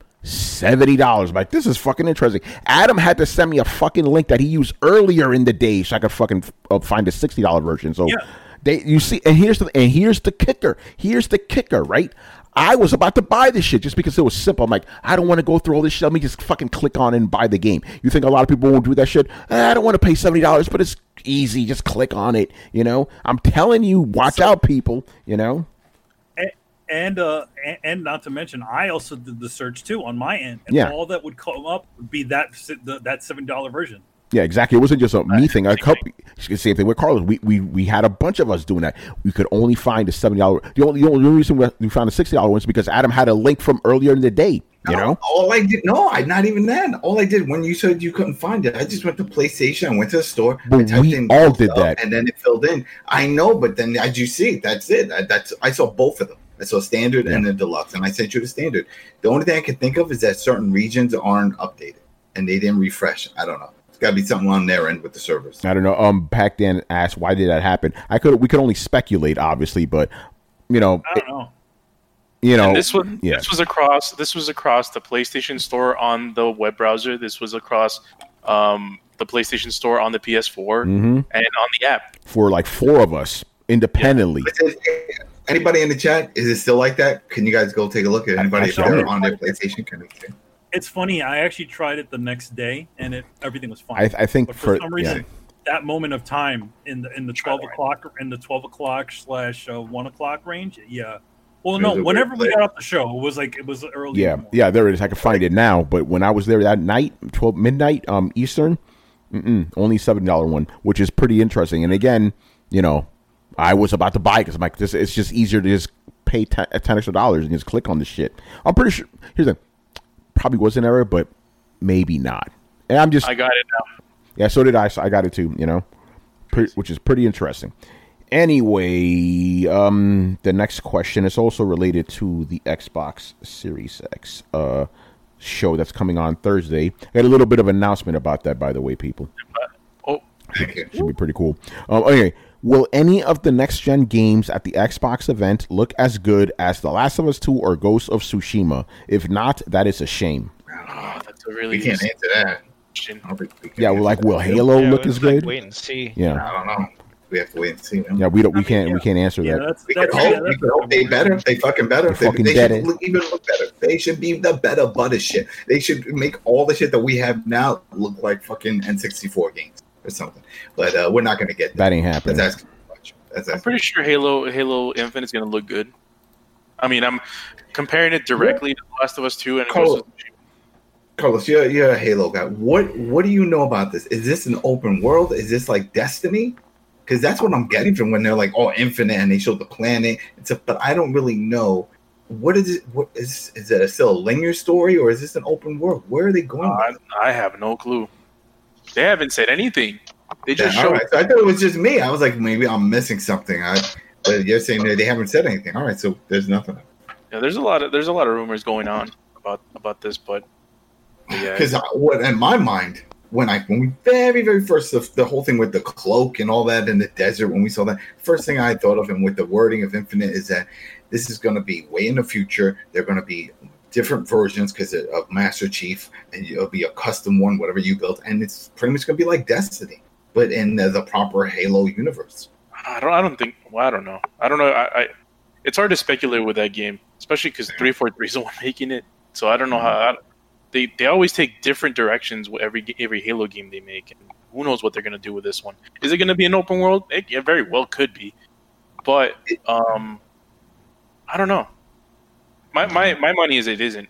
seventy dollars. I'm like, this is fucking interesting. Adam had to send me a fucking link that he used earlier in the day so I could fucking uh, find a sixty dollar version. So Yeah. they, you see, and here's the and here's the kicker. Here's the kicker, right? I was about to buy this shit just because it was simple. I'm like, I don't want to go through all this shit. Let me just fucking click on it and buy the game. You think a lot of people won't do that shit? Eh, I don't want to pay seventy dollars, but it's easy. Just click on it. You know, I'm telling you, watch out, people. You know. And and, uh, and and not to mention, I also did the search too on my end, and Yeah. all that would come up would be that si- the, that seven dollar version. Yeah, exactly. It wasn't just a me thing. A couple, same thing with Carlos. We, we we had a bunch of us doing that. We could only find a seventy dollar. The only the only reason we we found a sixty dollar one is because Adam had a link from earlier in the day. You know. all I did, no, I not even then. All I did when you said you couldn't find it, I just went to PlayStation. I went to the store. I But typed we in all Ghost did Up, that. and then it filled in. I know, but then as you see, that's it. I, that's I saw both of them. I saw standard and the deluxe, and I sent you the standard. The only thing I can think of is that certain regions aren't updated and they didn't refresh. I don't know. It's got to be something on their end with the servers. I don't know. Um, Pac Dan asked, "Why did that happen?" I could we could only speculate, obviously, but you know, I don't know. you know, And this was yeah. this was across this was across the PlayStation Store on the web browser. This was across um, the PlayStation Store on the P S four Mhm. and on the app. for like four of us independently. Anybody in the chat? Is it still like that? Can you guys go take a look at anybody if saw they're it. on their PlayStation? Can they- It's funny. I actually tried it the next day, and it everything was fine. I, I think but for, for, some yeah. reason, that moment of time in the in the twelve o'clock in the twelve o'clock slash uh, one o'clock range, yeah, Well, It no. was a Whenever weird we play. got off the show, it was like it was early. Yeah, in the morning. yeah, there it is. I can find it now. But when I was there that night, twelve midnight, um, Eastern, mm-mm, only seven dollar one, which is pretty interesting. And again, you know, I was about to buy because I'm like, this. It's just easier to just pay ten, ten extra dollars and just click on the shit. I'm pretty sure. Here's the probably was an error, but maybe not. And I'm just I got it now. yeah. So did I. So I got it too. You know, Pre- which is pretty interesting. Anyway, um, the next question is also related to the Xbox Series X uh, show that's coming on Thursday. I had a little bit of announcement about that, by the way, people. Oh, Thank you. Should be pretty cool. Um, okay, will any of the next-gen games at the Xbox event look as good as The Last of Us two or Ghost of Tsushima? If not, that is a shame. oh, that's a really We can't good answer that. question. I don't think we can Yeah, well, answer like, that. will Halo Yeah, look it's as like good? Wait and see. Yeah, I don't know. We have to wait and see. Man. yeah, we don't, we I mean, can't, we yeah. can't answer Yeah, that. that's We that's, can yeah, hope. We that's can hope they better. They fucking better. They fucking they dead should it. look, even look better. They should be the better butter shit. They should make all the shit that we have now look like fucking N sixty-four games or something. But uh, we're not going to get that. That ain't happening. That's asking too much. That's I'm asking. pretty sure Halo Halo Infinite is going to look good. I mean, I'm comparing it directly to The Last of Us two and Carlos, Ghost of Tsushima. Carlos, you're you're a Halo guy. What what do you know about this? Is this an open world? Is this like Destiny? Because that's what I'm getting from when they're like, "Oh, Infinite," and they show the planet. It's a, but I don't really know. What is it? What is is it? A still a linear story, or is this an open world? Where are they going? I, with it? I have no clue. They haven't said anything. They just Yeah, all showed. right. So I thought it was just me. I was like, maybe I'm missing something. I, but you're saying that they haven't said anything. All right, so there's nothing. Yeah, there's a lot of there's a lot of rumors going on about about this, but, but yeah, Because what in my mind, when I when we very very first the, the whole thing with the cloak and all that in the desert, when we saw that, first thing I thought of, and with the wording of Infinite, is that this is going to be way in the future. They're going to be different versions because of Master Chief, and it'll be a custom one, whatever you built, and it's pretty much going to be like Destiny, but in the, the proper Halo universe. I don't I don't think. Well, I don't know. I don't know. I, I it's hard to speculate with that game, especially because three forty-three is the one making it. So I don't know how. I, they they always take different directions with every every Halo game they make, and who knows what they're gonna do with this one? Is it gonna be an open world? It, it very well could be, but um, I don't know. My my my money is it isn't.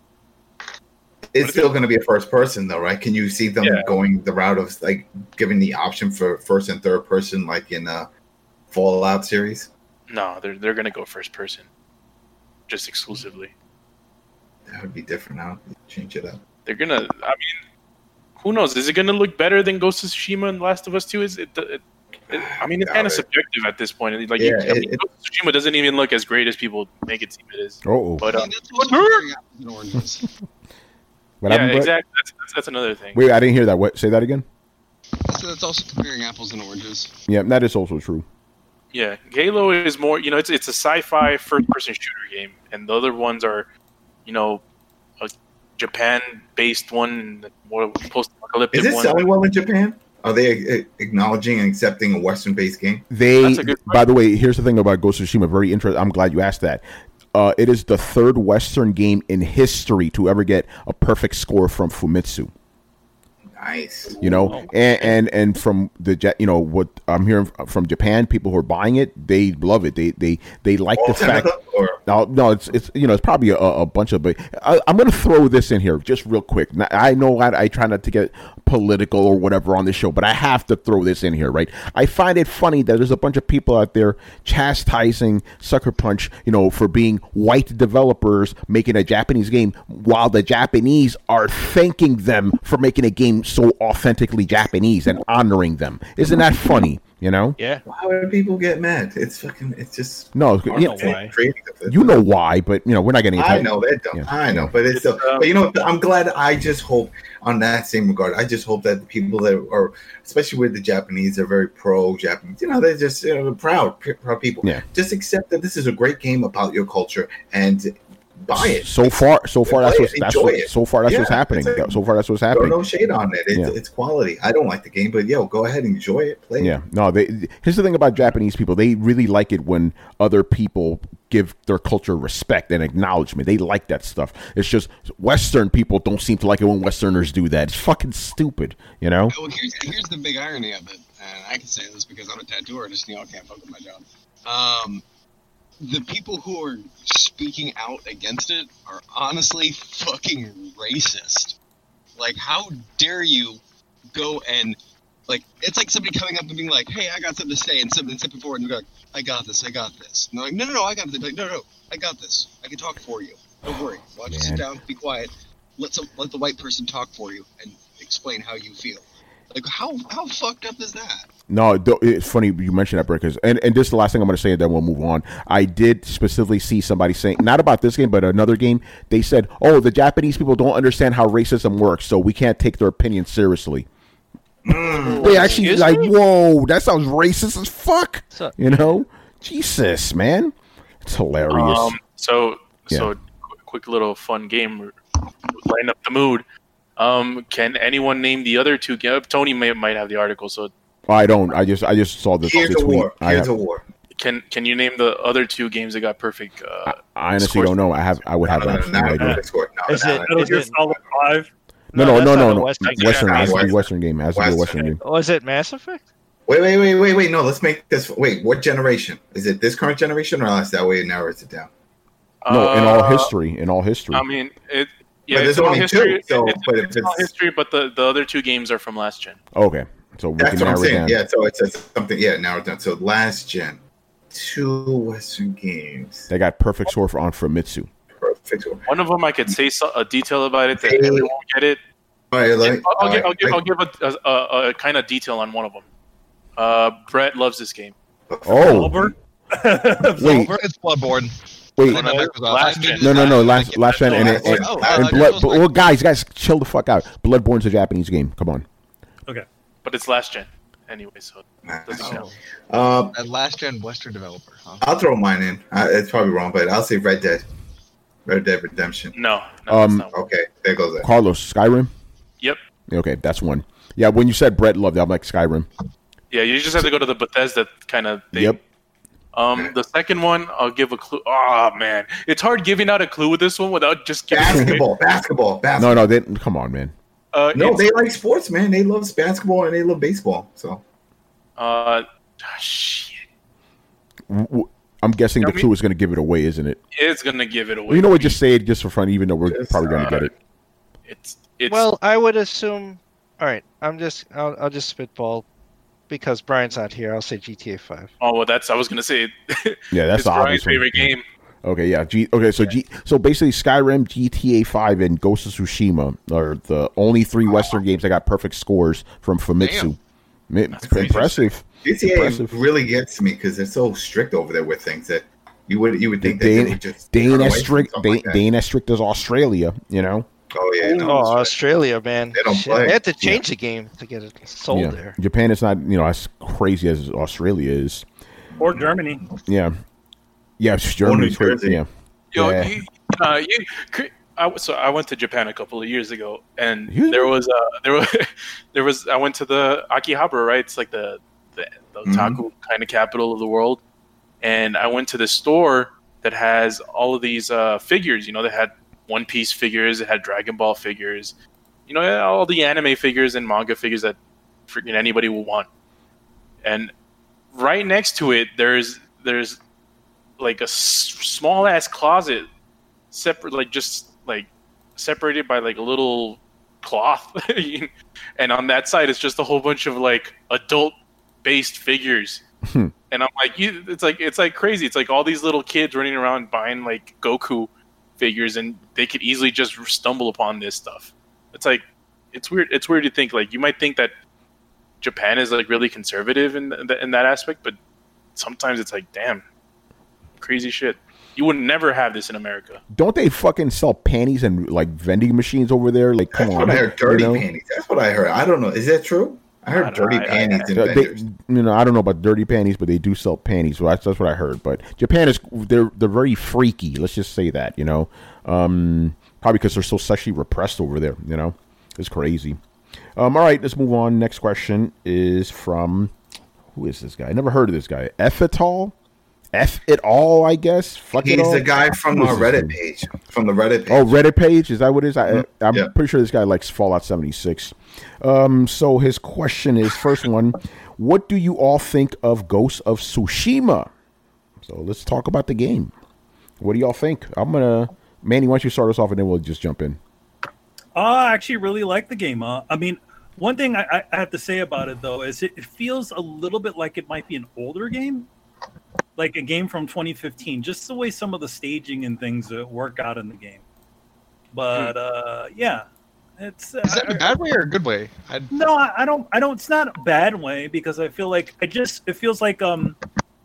It's still going to be a first person, though, right? Can you see them Yeah. going the route of like giving the option for first and third person, like in a Fallout series? No, they're they're gonna go first person, just exclusively. That would be different now. Change it up. They're gonna. I mean, who knows? Is it gonna look better than Ghost of Tsushima and Last of Us Two? Is it? it, it I mean, it's kind Yeah, of it- subjective at this point. Like, Yeah, you, I it- mean, it- Ghost of Tsushima doesn't even look as great as people make it seem it is. Oh, But I uh, mean, that's what's comparing apples and oranges. what yeah, happened, Brett? exactly. That's, that's that's another thing. Wait, I didn't hear that. What? Say that again. So that's also comparing apples and oranges. Yeah, that is also true. Yeah, Halo is more. You know, it's it's a sci-fi first-person shooter game, and the other ones are, you know, a Japan-based one, more post-apocalyptic Is it one. selling well in Japan? Are they uh, acknowledging and accepting a Western-based game? They, That's a good by the way, here's the thing about Ghost of Tsushima. Very interesting. I'm glad you asked that. Uh, it is the third Western game in history to ever get a perfect score from Famitsu. Nice. You know, and, and and from the Ja- you know what I'm hearing from Japan, people who are buying it, they love it. They they they like All the ten of fact. them, or No, no, it's it's you know it's probably a, a bunch of. But I, I'm going to throw this in here just real quick. Now, I know I, I try not to get political or whatever on this show, but I have to throw this in here, right? I find it funny that there's a bunch of people out there chastising Sucker Punch, you know, for being white developers making a Japanese game, while the Japanese are thanking them for making a game so authentically Japanese and honoring them. Isn't that funny? You know? Yeah. why would people get mad? It's fucking. It's just. No, I don't you know know, why. creative. you know why, but you know we're not getting. I know that. Yeah. I know, but it's. It's, Still, um, but you know, I'm glad. I just hope, on that same regard, I just hope that the people that are, especially with the Japanese, are very pro-Japanese. You know, they're just you know, proud, proud people. Yeah. Just accept that this is a great game about your culture and buy it. So far, so far that's Play what's it, that's enjoy what, it. so far that's Yeah, what's happening. that's it. So far that's what's Throw happening. no shade on it. It's, Yeah. it's quality. I don't like the game, but yo, go ahead and enjoy it. Play it. Yeah, no. They, here's the thing about Japanese people: they really like it when other people give their culture respect and acknowledgement. They like that stuff. It's just Western people don't seem to like it when Westerners do that. It's fucking stupid, you know. Well, here's, here's the big irony of it, and I can say this because I'm a tattoo artist and y'all can't fuck with my job. Um, the people who are speaking out against it are honestly fucking racist. Like, how dare you go and, like, it's like somebody coming up and being like, hey, I got something to say, and something stepping forward and you're like, I got this, I got this. And they're like, no, no, no, I got this. Like, no, no, I got this. I can talk for you. Don't worry. Why don't you sit down, be quiet, let some, let the white person talk for you and explain how you feel. Like, how how fucked up is that? No, it's funny you mentioned that, Breakers. And and this is the last thing I'm going to say, and then we'll move on. I did specifically see somebody saying, not about this game, but another game, they said, oh, the Japanese people don't understand how racism works, so we can't take their opinion seriously. Mm. They actually, Excuse like, me? Whoa, that sounds racist as fuck. So, you know? Jesus, man. It's hilarious. Um, so, yeah. so quick little fun game, lighten up the mood. Um, can anyone name the other two games? Tony may, might have the article, so I don't. I just I just saw the, Here's the tweet. War. Here's a war. Can Can you name the other two games that got perfect? Uh, I, I honestly don't know. I have. I would have no, no, absolutely no, no no, idea. no, Is no, it- no, Metal is Gear it- Solid Five. No, No, no, no, that's no, not no. a Western, Western Western, game. has to be Western. Western game. It has to be a Western. Western game. Was it Mass Effect? Wait, wait, wait, wait, wait. No, let's make this. Wait, what generation? Is it this current generation or else? That way it narrows it down. No, in all uh, history. In all history. I mean, it. Yeah, But there's it's all only history. two, so- it's, but it's if all it's- history, but the, the other two games are from last gen. Okay, so we That's can what I'm narrow it saying. down. Yeah, so it's, it's something. Yeah, narrow it down. So last gen, two Western games. They got perfect score for on Famitsu. Perfect. One of them, I could say so, a detail about it that Hey. everyone won't get it. All right, let me, I'll, I'll, all give, right, I'll give, I- I'll give a, a, a, a kind of detail on one of them. Uh, Brett loves this game. Oh, Albert. wait, It's Bloodborne. wait. When that was Last off. gen. No, no, no. Last, last gen and, and, and, Oh, and uh, blood. this was But, like- well, guys, guys, chill the fuck out. Bloodborne's a Japanese game. Come on. Okay. But it's last gen anyway, so it doesn't count. Uh, A last gen Western developer. Huh? I'll throw mine in. I, it's probably wrong, but I'll say Red Dead. Red Dead Redemption. No, no, Um, that's not. Okay, there goes that. Carlos, Skyrim. Yep. Okay, that's one. Yeah, when you said Brett loved it, I'm like Skyrim. Yeah, you just have to go to the Bethesda kind of thing. Yep. Um, the second one, I'll give a clue. Oh man, it's hard giving out a clue with this one without just giving. it away. Basketball, basketball, No, basketball. no, they, come on, man. Uh, No, it's, they like sports, man. They love basketball and they love baseball. So uh, shit. W- w- I'm guessing Tell the me- clue is going to give it away, isn't it? It's gonna give it away. Well, you know what? Just say it just for fun, even though we're Just, probably going to uh, get it. It's it's Well, I would assume. All right, I'm just. I'll, I'll just spitball because Brian's not here. I'll say G T A five. oh well, that's I was gonna say. Yeah, that's it's the Brian's obvious one. favorite game. Okay, yeah. G, okay, so G, so basically, Skyrim, G T A five, and Ghost of Tsushima are the only three Western games that got perfect scores from Famitsu. Mi- crazy. Impressive. G T A Impressive. really gets me because they're so strict over there with things that you would you would think that They they ain't, would just they ain't turn away as from strict. something They, like that. they ain't as strict as Australia. You know. Oh yeah, Oh, no, Australia, man! They don't Shit, play. They had to change the game to get it sold Yeah. there. Japan is not you know as crazy as Australia is. Or Germany. Yeah. Yeah, it's Germany's New crazy. Jersey. Yeah. Yo, Yeah. you, uh, you, cr- I, so I went to Japan a couple of years ago, and You- there was uh, there was there was I went to the Akihabara, right? It's like the the, the Mhm. otaku kind of capital of the world, and I went to the store that has all of these uh, figures. You know, they had One Piece figures, it had Dragon Ball figures, you know, all the anime figures and manga figures that freaking anybody will want. And right next to it, there's there's like a s- small ass closet, separate, like just like separated by like a little cloth, and on that side it's just a whole bunch of like adult based figures. Hmm. And I'm like, you, it's like it's like crazy. It's like all these little kids running around buying like Goku figures, and they could easily just stumble upon this stuff. It's like it's weird. It's weird to think like you might think that Japan is like really conservative in th- in that aspect, but sometimes it's like, damn, crazy shit. You would never have this in America. Don't they fucking sell panties and like vending machines over there? Like, come That's on. what I heard. Dirty you know? panties. That's what I heard. I don't know. Is that true? I heard I don't dirty know. I- panties and Uh, they, vendors. you know, I don't know about dirty panties, but they do sell panties. So that's, that's what I heard. But Japan is they're they're very freaky. Let's just say that. You know, um, probably because they're so sexually repressed over there. You know, it's crazy. Um, all right, let's move on. Next question is from who is this guy? I never heard of this guy. F it all, F it all. I guess. Fuck it He's all. the guy from Who the is this Reddit dude? page. From the Reddit page. Oh, Reddit page? Is that what it is? I, I'm Yeah. pretty sure this guy likes Fallout seventy-six. Um, so his question is, first one, what do you all think of Ghost of Tsushima? So let's talk about the game. What do y'all think? I'm gonna Manny. Why don't you start us off, and then we'll just jump in. Uh, I actually really like the game. Uh, I mean, one thing I, I have to say about it though is it, it feels a little bit like it might be an older game, like a game from twenty fifteen. Just the way some of the staging and things uh, work out in the game. But uh, yeah, it's uh, Is that in a bad way or a good way? I'd... no, I, I don't. I don't. It's not a bad way because I feel like I just. It feels like um.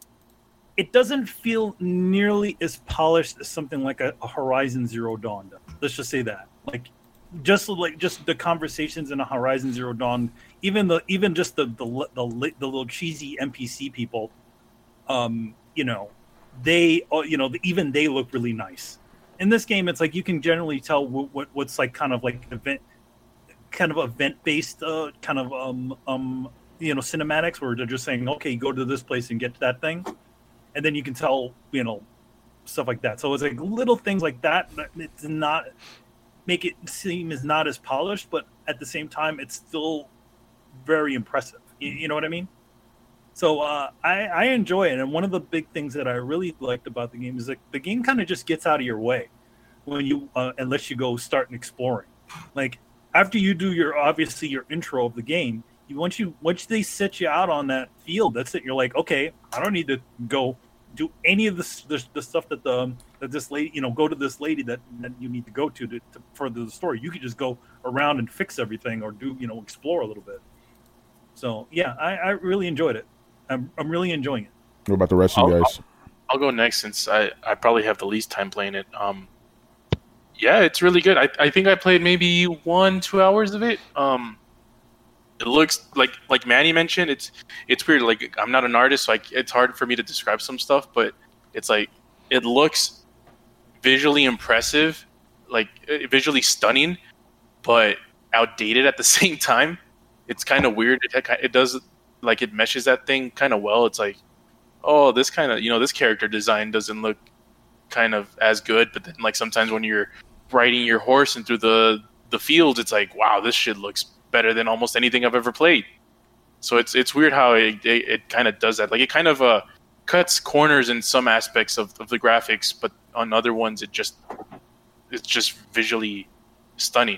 It doesn't feel nearly as polished as something like a, a Horizon Zero Dawn does. Let's just say that. Like, just like just the conversations in a Horizon Zero Dawn, even the even just the the the, the, the little cheesy N P C people, um, you know, they you know even they look really nice. In this game, it's like you can generally tell what, what what's like kind of like event, kind of event based, uh, kind of um um you know cinematics where they're just saying, okay, go to this place and get to that thing. And then you can tell, you know, stuff like that. So it's like little things like that. That it's not make it seem as not as polished, but at the same time, it's still very impressive. You, you know what I mean? So uh, I, I enjoy it. And one of the big things that I really liked about the game is like the game kind of just gets out of your way when you uh, and lets you go start exploring. Like after you do your obviously your intro of the game. Once you once they set you out on that field, that's it. You're like, okay, I don't need to go do any of this the, the stuff that the that this lady, you know, go to this lady that, that you need to go to, to to further the story. You could just go around and fix everything or do you know explore a little bit. So yeah, I, I really enjoyed it. I'm I'm really enjoying it. What about the rest of you I'll, guys? I'll, I'll go next since I, I probably have the least time playing it. Um, yeah, it's really good. I I think I played maybe one two hours of it. Um. It looks like, like Manny mentioned, it's it's weird. Like I'm not an artist, so I, it's hard for me to describe some stuff. But it's like it looks visually impressive, like visually stunning, but outdated at the same time. It's kind of weird. It it does like it meshes that thing kind of well. It's like, oh, this kind of you know this character design doesn't look kind of as good. But then like sometimes when you're riding your horse and through the the fields, it's like, wow, this shit looks better than almost anything I've ever played. So it's it's weird how it it, it kind of does that. Like it kind of uh, cuts corners in some aspects of, of the graphics, but on other ones it just it's just visually stunning.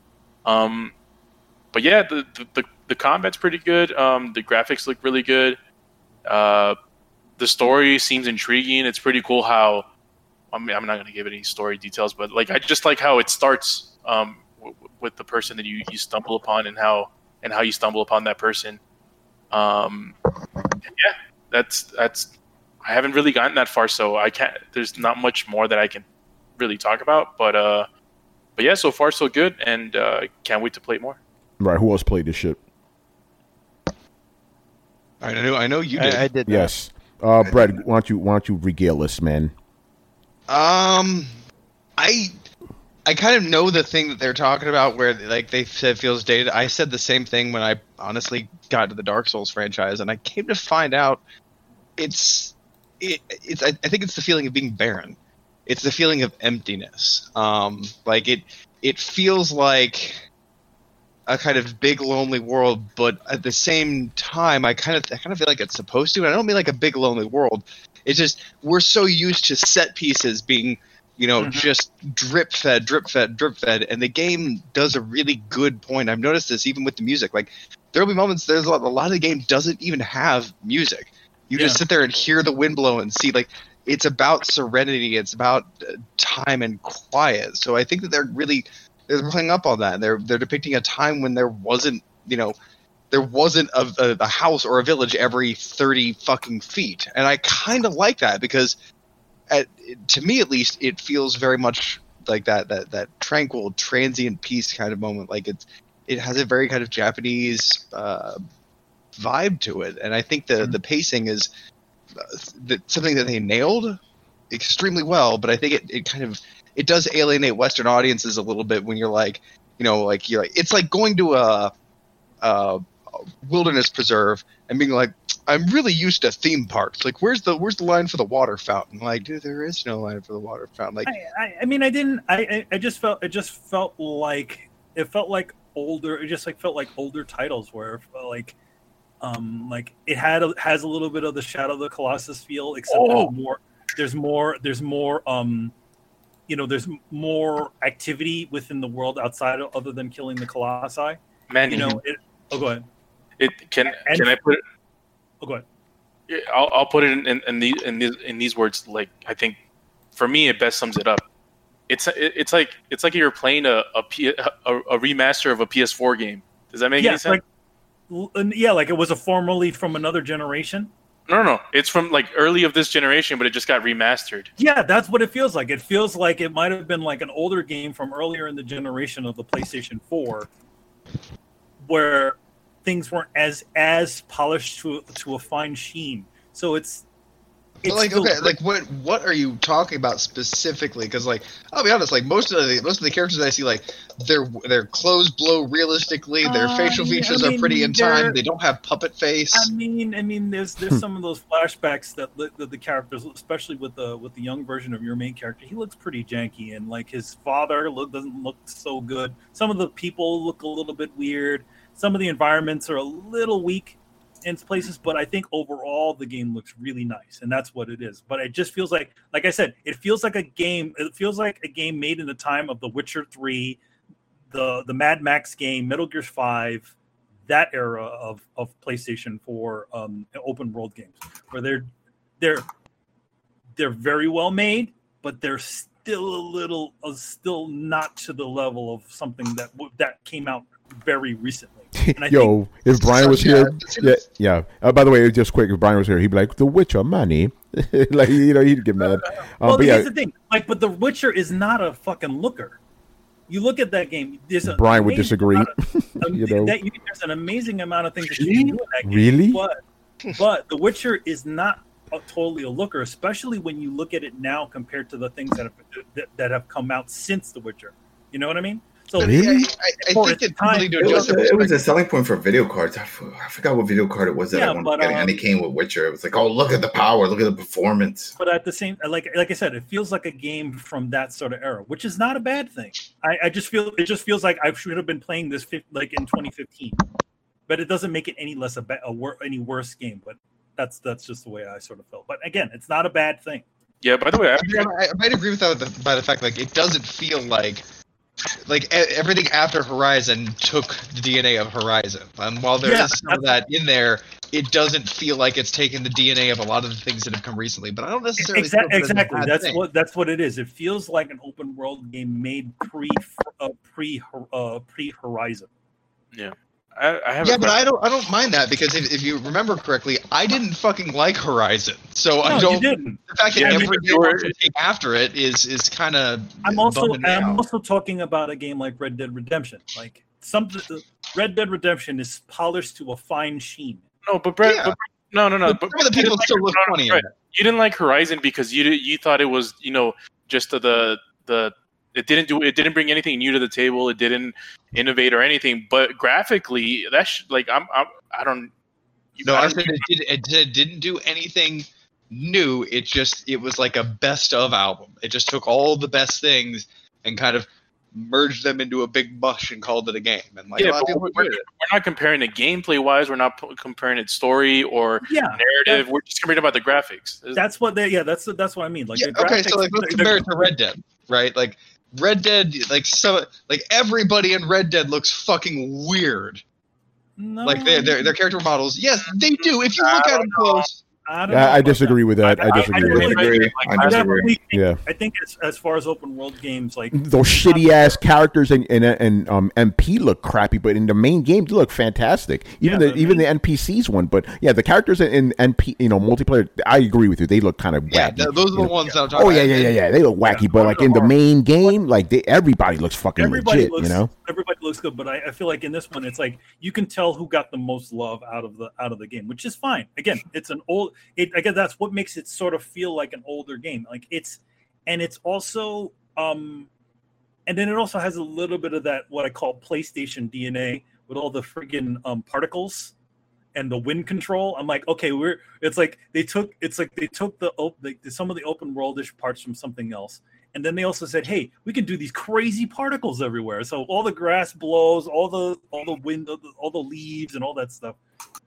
Um, but yeah, the the, the, the combat's pretty good. Um, the graphics look really good. Uh, the story seems intriguing. It's pretty cool how I mean, I'm not going to give any story details, but like I just like how it starts. Um, with the person that you, you stumble upon and how and how you stumble upon that person. Um, yeah, that's that's. I haven't really gotten that far, so I can't. There's not much more that I can really talk about, but uh, but yeah, so far so good, and uh, can't wait to play more. Right, who else played this shit? I know, I know you did. I, I did. Yes, uh, Brad. Why don't you why don't you regale us, man? Um, I. I kind of know the thing that they're talking about where like they said feels dated. I said the same thing when I honestly got to the Dark Souls franchise, and I came to find out it's it, it's I, I think it's the feeling of being barren. It's the feeling of emptiness. Um, like it it feels like a kind of big lonely world, but at the same time, I kind of I kind of feel like it's supposed to. And I don't mean like a big lonely world. It's just we're so used to set pieces being, you know, mm-hmm. just drip fed, drip fed, drip fed, and the game does a really good point. I've noticed this even with the music. Like there'll be moments. There's a lot, a lot of the game doesn't even have music. You yeah. just sit there and hear the wind blow and see. Like it's about serenity. It's about uh, time and quiet. So I think that they're really they're playing up on that. And they're they're depicting a time when there wasn't, you know, there wasn't a, a, a house or a village every thirty fucking feet. And I kind of like that because. At, to me, at least, it feels very much like that, that that tranquil, transient peace kind of moment. Like it's, it has a very kind of Japanese uh, vibe to it, and I think the mm-hmm. the pacing is uh, the, something that they nailed extremely well. But I think it, it kind of it does alienate Western audiences a little bit when you're like, you know, like you're like, it's like going to a, a wilderness preserve and being like, I'm really used to theme parks. Like, where's the where's the line for the water fountain? Like, dude, there is no line for the water fountain. Like, I, I, I mean, I didn't. I, I just felt it just felt like it felt like older. It just like felt like older titles where like, Um, like it had a, has a little bit of the Shadow of the Colossus feel, except Oh. there's more. There's more. There's more. Um, you know, there's more activity within the world outside of other than killing the Colossi. Man, You know. It, oh, go ahead. it can And- can I put it? Oh, go ahead. I'll, I'll put it in, in, in, these, in these in these words. Like I think, for me, it best sums it up. It's it, it's like it's like you're playing a a, P, a a remaster of a P S four game. Does that make Yeah, any sense? like l- yeah, like it was a formerly from another generation. no, no, no. It's from like early of this generation, but it just got remastered. Yeah, that's what it feels like. It feels like it might have been like an older game from earlier in the generation of the PlayStation four, where things weren't as as polished to to a fine sheen. So it's, But it's like, still okay, great. like what what are you talking about specifically? Because like, I'll be honest, like most of the most of the characters I see, like their their clothes blow realistically, their Uh, facial I features mean, are pretty in they're- time. They don't have puppet face. I mean, I mean, there's there's some of those flashbacks that the, the, the characters, especially with the with the young version of your main character, he looks pretty janky, and like his father look doesn't look so good. Some of the people look a little bit weird. Some of the environments are a little weak in places, but I think overall the game looks really nice, and that's what it is. But it just feels like, like I said, it feels like a game. It feels like a game made in the time of The Witcher three, the the Mad Max game, Metal Gear five, that era of of PlayStation four um, open world games, where they're they're they're very well made, but they're still a little, uh, still not to the level of something that w- that came out very recently. And I Yo, if Brian was here, Yeah. yeah, yeah. Uh, by the way, just quick, if Brian was here, he'd be like, "The Witcher money," like you know, he'd get mad. Um, Well, but here's yeah, the thing, like, but The Witcher is not a fucking looker. You look at that game. There's a Brian would amazing disagree. amount of- You know? that you, there's an amazing amount of things that you can do in that game. Really? But, but The Witcher is not a, totally a looker, especially when you look at it now compared to the things that have that, that have come out since The Witcher. You know what I mean? So But Really? yeah, I, I For think its it's really time, to It was, adjust the a, it was a perspective. selling point for video cards. I, f- I forgot what video card it was that Yeah, I wanted but, getting, and um, it came with Witcher. It was like, oh, look at the power, look at the performance. But at the same, like like I said, it feels like a game from that sort of era, which is not a bad thing. I, I just feel it just feels like I should have been playing this fif- like in twenty fifteen, but it doesn't make it any less a, ba- a wor- any worse game. But that's that's just the way I sort of felt. But again, it's not a bad thing. Yeah. By the way, I, I, I might agree with that with the, by the fact like it doesn't feel like like e- everything after Horizon took the D N A of Horizon, and while there is Yeah, some of that in there, it doesn't feel like it's taken the D N A of a lot of the things that have come recently. But I don't necessarily feel Exactly, that it's a exactly. bad That's thing. what that's what it is. It feels like an open world game made pre uh, pre uh, pre Horizon. I, I have. Yeah, a but I don't I don't mind that because if, if you remember correctly, I didn't fucking like Horizon, so I No, don't. you didn't. The fact that Yeah, I mean, every you game were- wants to take after it is is kind of. I'm also I'm also talking about a game like Red Dead Redemption. Like something, Red Dead Redemption is polished to a fine sheen. no, but Brett. Yeah. But, no, no, no. But Some of the people you didn't still like- look no, no, funny in Brett, it. You didn't like Horizon because you you thought it was you know just the the, the it didn't do it didn't bring anything new to the table. It didn't innovate or anything. But graphically, that's like I'm, I'm I don't. No, I don't- said it, did, it did, didn't do anything new. It just it was like a best of album. It just took all the best things and kind of merged them into a big mush and called it a game. And like Yeah, a lot of but people we're, enjoyed it. we're not comparing it gameplay wise. We're not p- comparing it story or Yeah, narrative. We're just comparing about the graphics. It's- that's what they. Yeah, that's that's what I mean. Like Yeah, the okay, so graphics- like let's the- compare it to Red Dead, right? Like Red Dead, like so, like everybody in Red Dead looks fucking weird. No, Like their their their character models, yes, they do. If you look at them close, I, don't Yeah, know I about disagree with that. I, I- disagree I with really that. agree. I I disagree. definitely think, Yeah. I think as, as far as open world games, like Those shitty ass characters and and, and um, M P look crappy, but in the main game they look fantastic. Even Yeah, the the even main- the N P Cs one, but yeah, the characters in, in N P you know multiplayer. I agree with you. They look kind of yeah, wacky. th- those are the you know. ones that I'm talking Oh about. yeah, yeah, yeah, yeah. They look wacky, Yeah, but like in the hard. main game, like they, everybody looks fucking everybody legit. looks, You know. everybody looks good. But I, I feel like in this one, it's like you can tell who got the most love out of the out of the game, which is fine. Again, it's an old. It I guess that's what makes it sort of feel like an older game. Like it's, and it's also, um, and then it also has a little bit of that what I call PlayStation D N A with all the friggin' um, particles and the wind control. I'm like, okay, we're. It's like they took. It's like they took the, op- the some of the open worldish parts from something else, and then they also said, hey, we can do these crazy particles everywhere. So all the grass blows, all the all the wind, all the leaves, and all that stuff.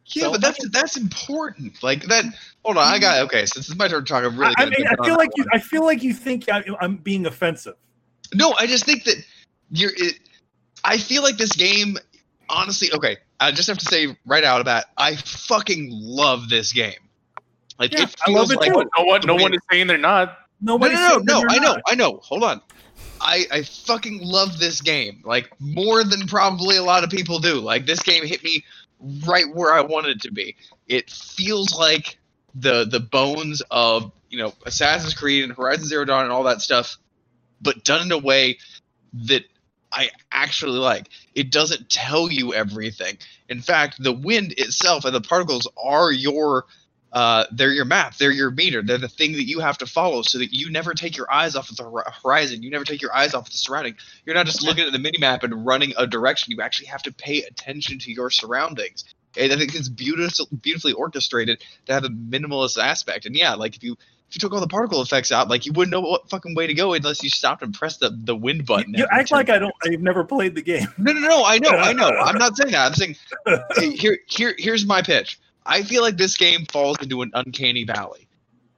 Yeah, So, but that's that's important. Like that. Hold on, I got okay. Since it's my turn to talk, I'm really. I, I gonna mean, dip I on feel that like you. one. I feel like you think I, I'm being offensive. No, I just think that you're. It, I feel like this game, honestly. Okay, I just have to say right out of that, I fucking love this game. Like Yeah, it I love feels it like too. No one, no the one way- is saying they're not. No, Nobody. no, no, said no. that I you're know, not. I know. Hold on. I I fucking love this game. Like more than probably a lot of people do. Like this game hit me right where I wanted it to be. It feels like the the bones of, you know, Assassin's Creed and Horizon Zero Dawn and all that stuff, but done in a way that I actually like. It doesn't tell you everything. In fact, the wind itself and the particles are your uh, they're your map. They're your meter. They're the thing that you have to follow so that you never take your eyes off of the hor- horizon. You never take your eyes off of the surrounding. You're not just looking at the mini map and running a direction. You actually have to pay attention to your surroundings. And I think it's beautiful, beautifully orchestrated to have a minimalist aspect. And yeah, like if you if you took all the particle effects out, like you wouldn't know what fucking way to go unless you stopped and pressed the, the wind button. You, you every act turn. like I don't. I've never played the game. No, no, no. I know, I know. I'm not saying that. I'm saying hey, here, here, here's my pitch. I feel like this game falls into an uncanny valley.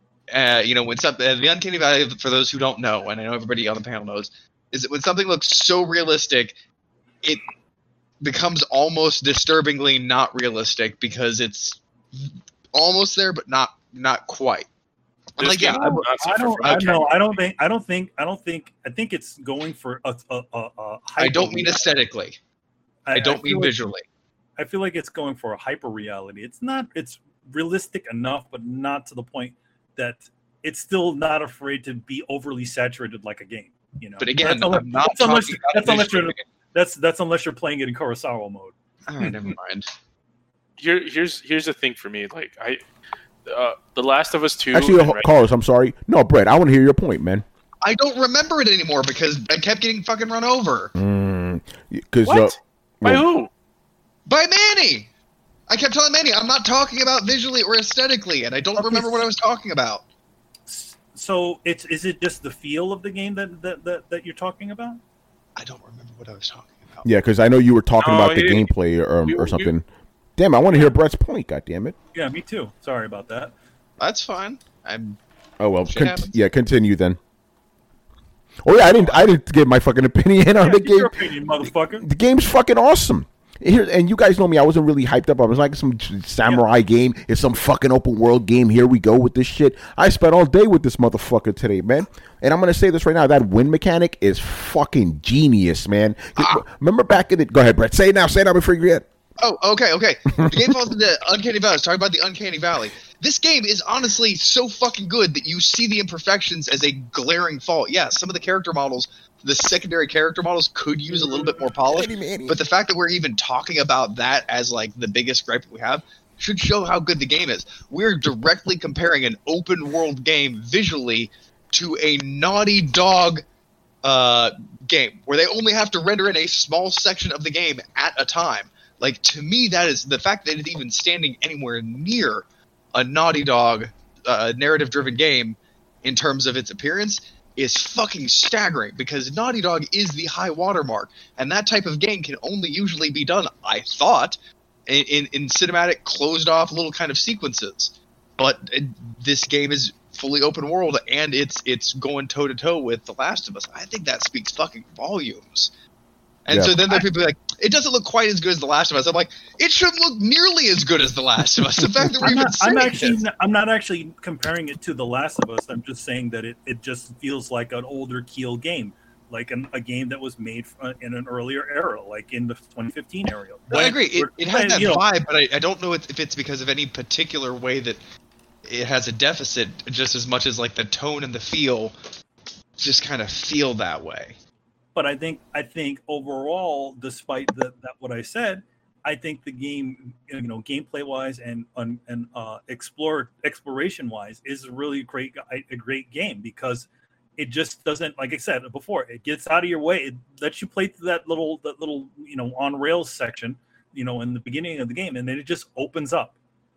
Uh, you know, when something uh, the uncanny valley, for those who don't know, and I know everybody on the panel knows, is that when something looks so realistic, it becomes almost disturbingly not realistic because it's almost there, but not not quite. I'm This like, yeah, game I, will not I suffer don't. from I, uncanny no, I don't think. I don't think. I don't think. I think it's going for a. a, a, a I don't mean hyper- aesthetically. I don't mean feel like- visually. I feel like it's going for a hyper reality. It's not. It's realistic enough, but not to the point that it's still not afraid to be overly saturated like a game. You know. But again, That's unless- I'm not that's unless, talking about that's unless visually. you're. That's that's unless you're playing it in Kurosawa mode. All right, never mind. Here, here's here's the thing for me. Like I, uh, The Last of Us Two. Actually, and uh, Red- Carlos, I'm sorry. No, Brett, I want to hear your point, man. I don't remember it anymore because I kept getting fucking run over Because What? uh, By well, who? by Manny. I kept telling Manny I'm not talking about visually or aesthetically, and I don't Okay, remember what I was talking about. So it's is it just the feel of the game that that that, that you're talking about? I don't remember what I was talking about. yeah, because I know you were talking No, about the he- gameplay or, we- or we- something. Damn, I want to hear Brett's point. God damn it. Yeah, me too. Sorry about that. That's fine. I'm Oh well, Shit con- happens. yeah. Continue then. Oh yeah, I didn't. I didn't give my fucking opinion on Yeah, the give your game. opinion, motherfucker. The game's fucking awesome. Here, and you guys know me. I wasn't really hyped up. I was like some samurai game. It's some fucking open world game. Here we go with this shit. I spent all day with this motherfucker today, man. And I'm gonna say this right now. That wind mechanic is fucking genius, man. Ah. Remember back in it? Go ahead, Brett. Say it now. Say it now before you forget. Oh, okay, okay. The game falls into Uncanny Valley. I was talking about the Uncanny Valley. This game is honestly so fucking good that you see the imperfections as a glaring fault. Yeah, some of the character models, the secondary character models, could use a little bit more polish. But the fact that we're even talking about that as like the biggest gripe that we have should show how good the game is. We're directly comparing an open world game visually to a Naughty Dog uh, game where they only have to render in a small section of the game at a time. Like, to me, that is the fact that it's even standing anywhere near a Naughty Dog uh, narrative-driven game in terms of its appearance is fucking staggering because Naughty Dog is the high watermark, and that type of game can only usually be done, I thought, in, in, in cinematic, closed-off little kind of sequences. But uh, this game is fully open world, and it's it's going toe-to-toe with The Last of Us. I think that speaks fucking volumes. And Yeah. so then there are people like, it doesn't look quite as good as The Last of Us. I'm like, it shouldn't look nearly as good as The Last of Us. The fact that we're I'm even not, saying I'm actually this. I'm not actually comparing it to The Last of Us. I'm just saying that it, it just feels like an older Keel game, like an, a game that was made f- in an earlier era, like in the twenty fifteen era. No, I agree. It, When- it has when, that you know, vibe, but I, I don't know if it's because of any particular way that it has a deficit, just as much as like the tone and the feel just kind of feel that way. But I think I think overall, despite the, that what I said, I think the game, you know, gameplay wise and and, and uh, explore exploration wise, is a really great a great game because it just doesn't, like I said before, it gets out of your way. It lets you play through that little that little you know on rails section, you know, in the beginning of the game, and then it just opens up.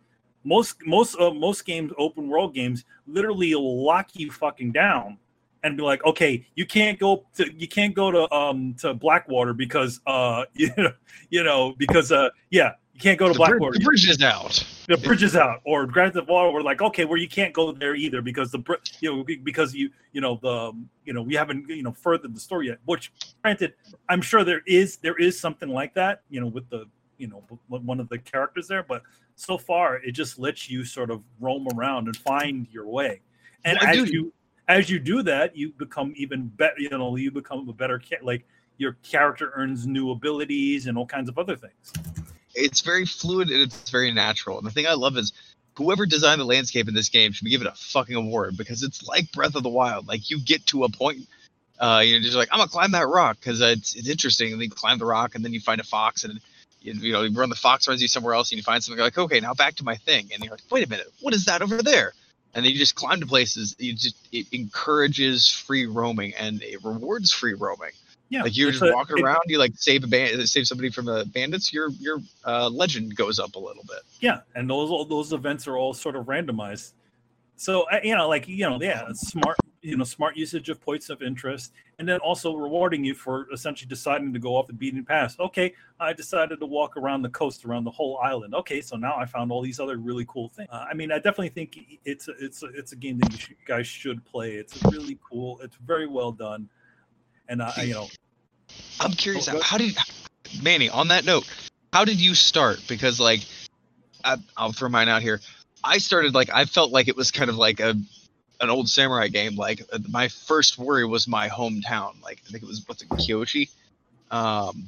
Most most uh, most games, open world games, literally lock you fucking down and be like, okay, you can't go to you can't go to um to Blackwater because uh you know you know because uh yeah You can't go to The, Blackwater. bridge, the bridge is out. The bridge is out. Or Grand Theft Auto, we're like, okay, well, you can't go there either because the bri- you know because you you know the you know we haven't you know furthered the story yet. Which, granted, I'm sure there is there is something like that, you know, with the you know one of the characters there, but so far it just lets you sort of roam around and find your way. And Well, as dude- you as you do that, you become even better. You know, you become a better ca- like your character earns new abilities and all kinds of other things. It's very fluid and it's very natural. And the thing I love is whoever designed the landscape in this game should be given a fucking award because it's like Breath of the Wild. Like you get to a point, uh, you're just like, I'm gonna climb that rock because it's it's interesting. And then you climb the rock and then you find a fox and you, you know you run the fox runs you somewhere else and you find something you're like, okay, now back to my thing. And you're like, wait a minute, what is that over there? And then you just climb to places. You just it encourages free roaming and it rewards free roaming. Yeah, Like you're it's just a- walking it- around, you like save a band, save somebody from the bandits. Your your uh, legend goes up a little bit. Yeah, and those all those events are all sort of randomized. So uh, you know, like you know, yeah, smart you know, smart usage of points of interest, and then also rewarding you for essentially deciding to go off the beaten path. Okay, I decided to walk around the coast, around the whole island. Okay, so now I found all these other really cool things. Uh, I mean, I definitely think it's a, it's a, it's a game that you should, guys should play. It's really cool. It's very well done, and uh, you know. I'm curious, Oh, go- how did Manny? On that note, how did you start? Because like, I, I'll throw mine out here. I started like I felt like it was kind of like a an old samurai game. Like uh, my first worry was my hometown. Like I think it was what's it, Kyoshi. Um,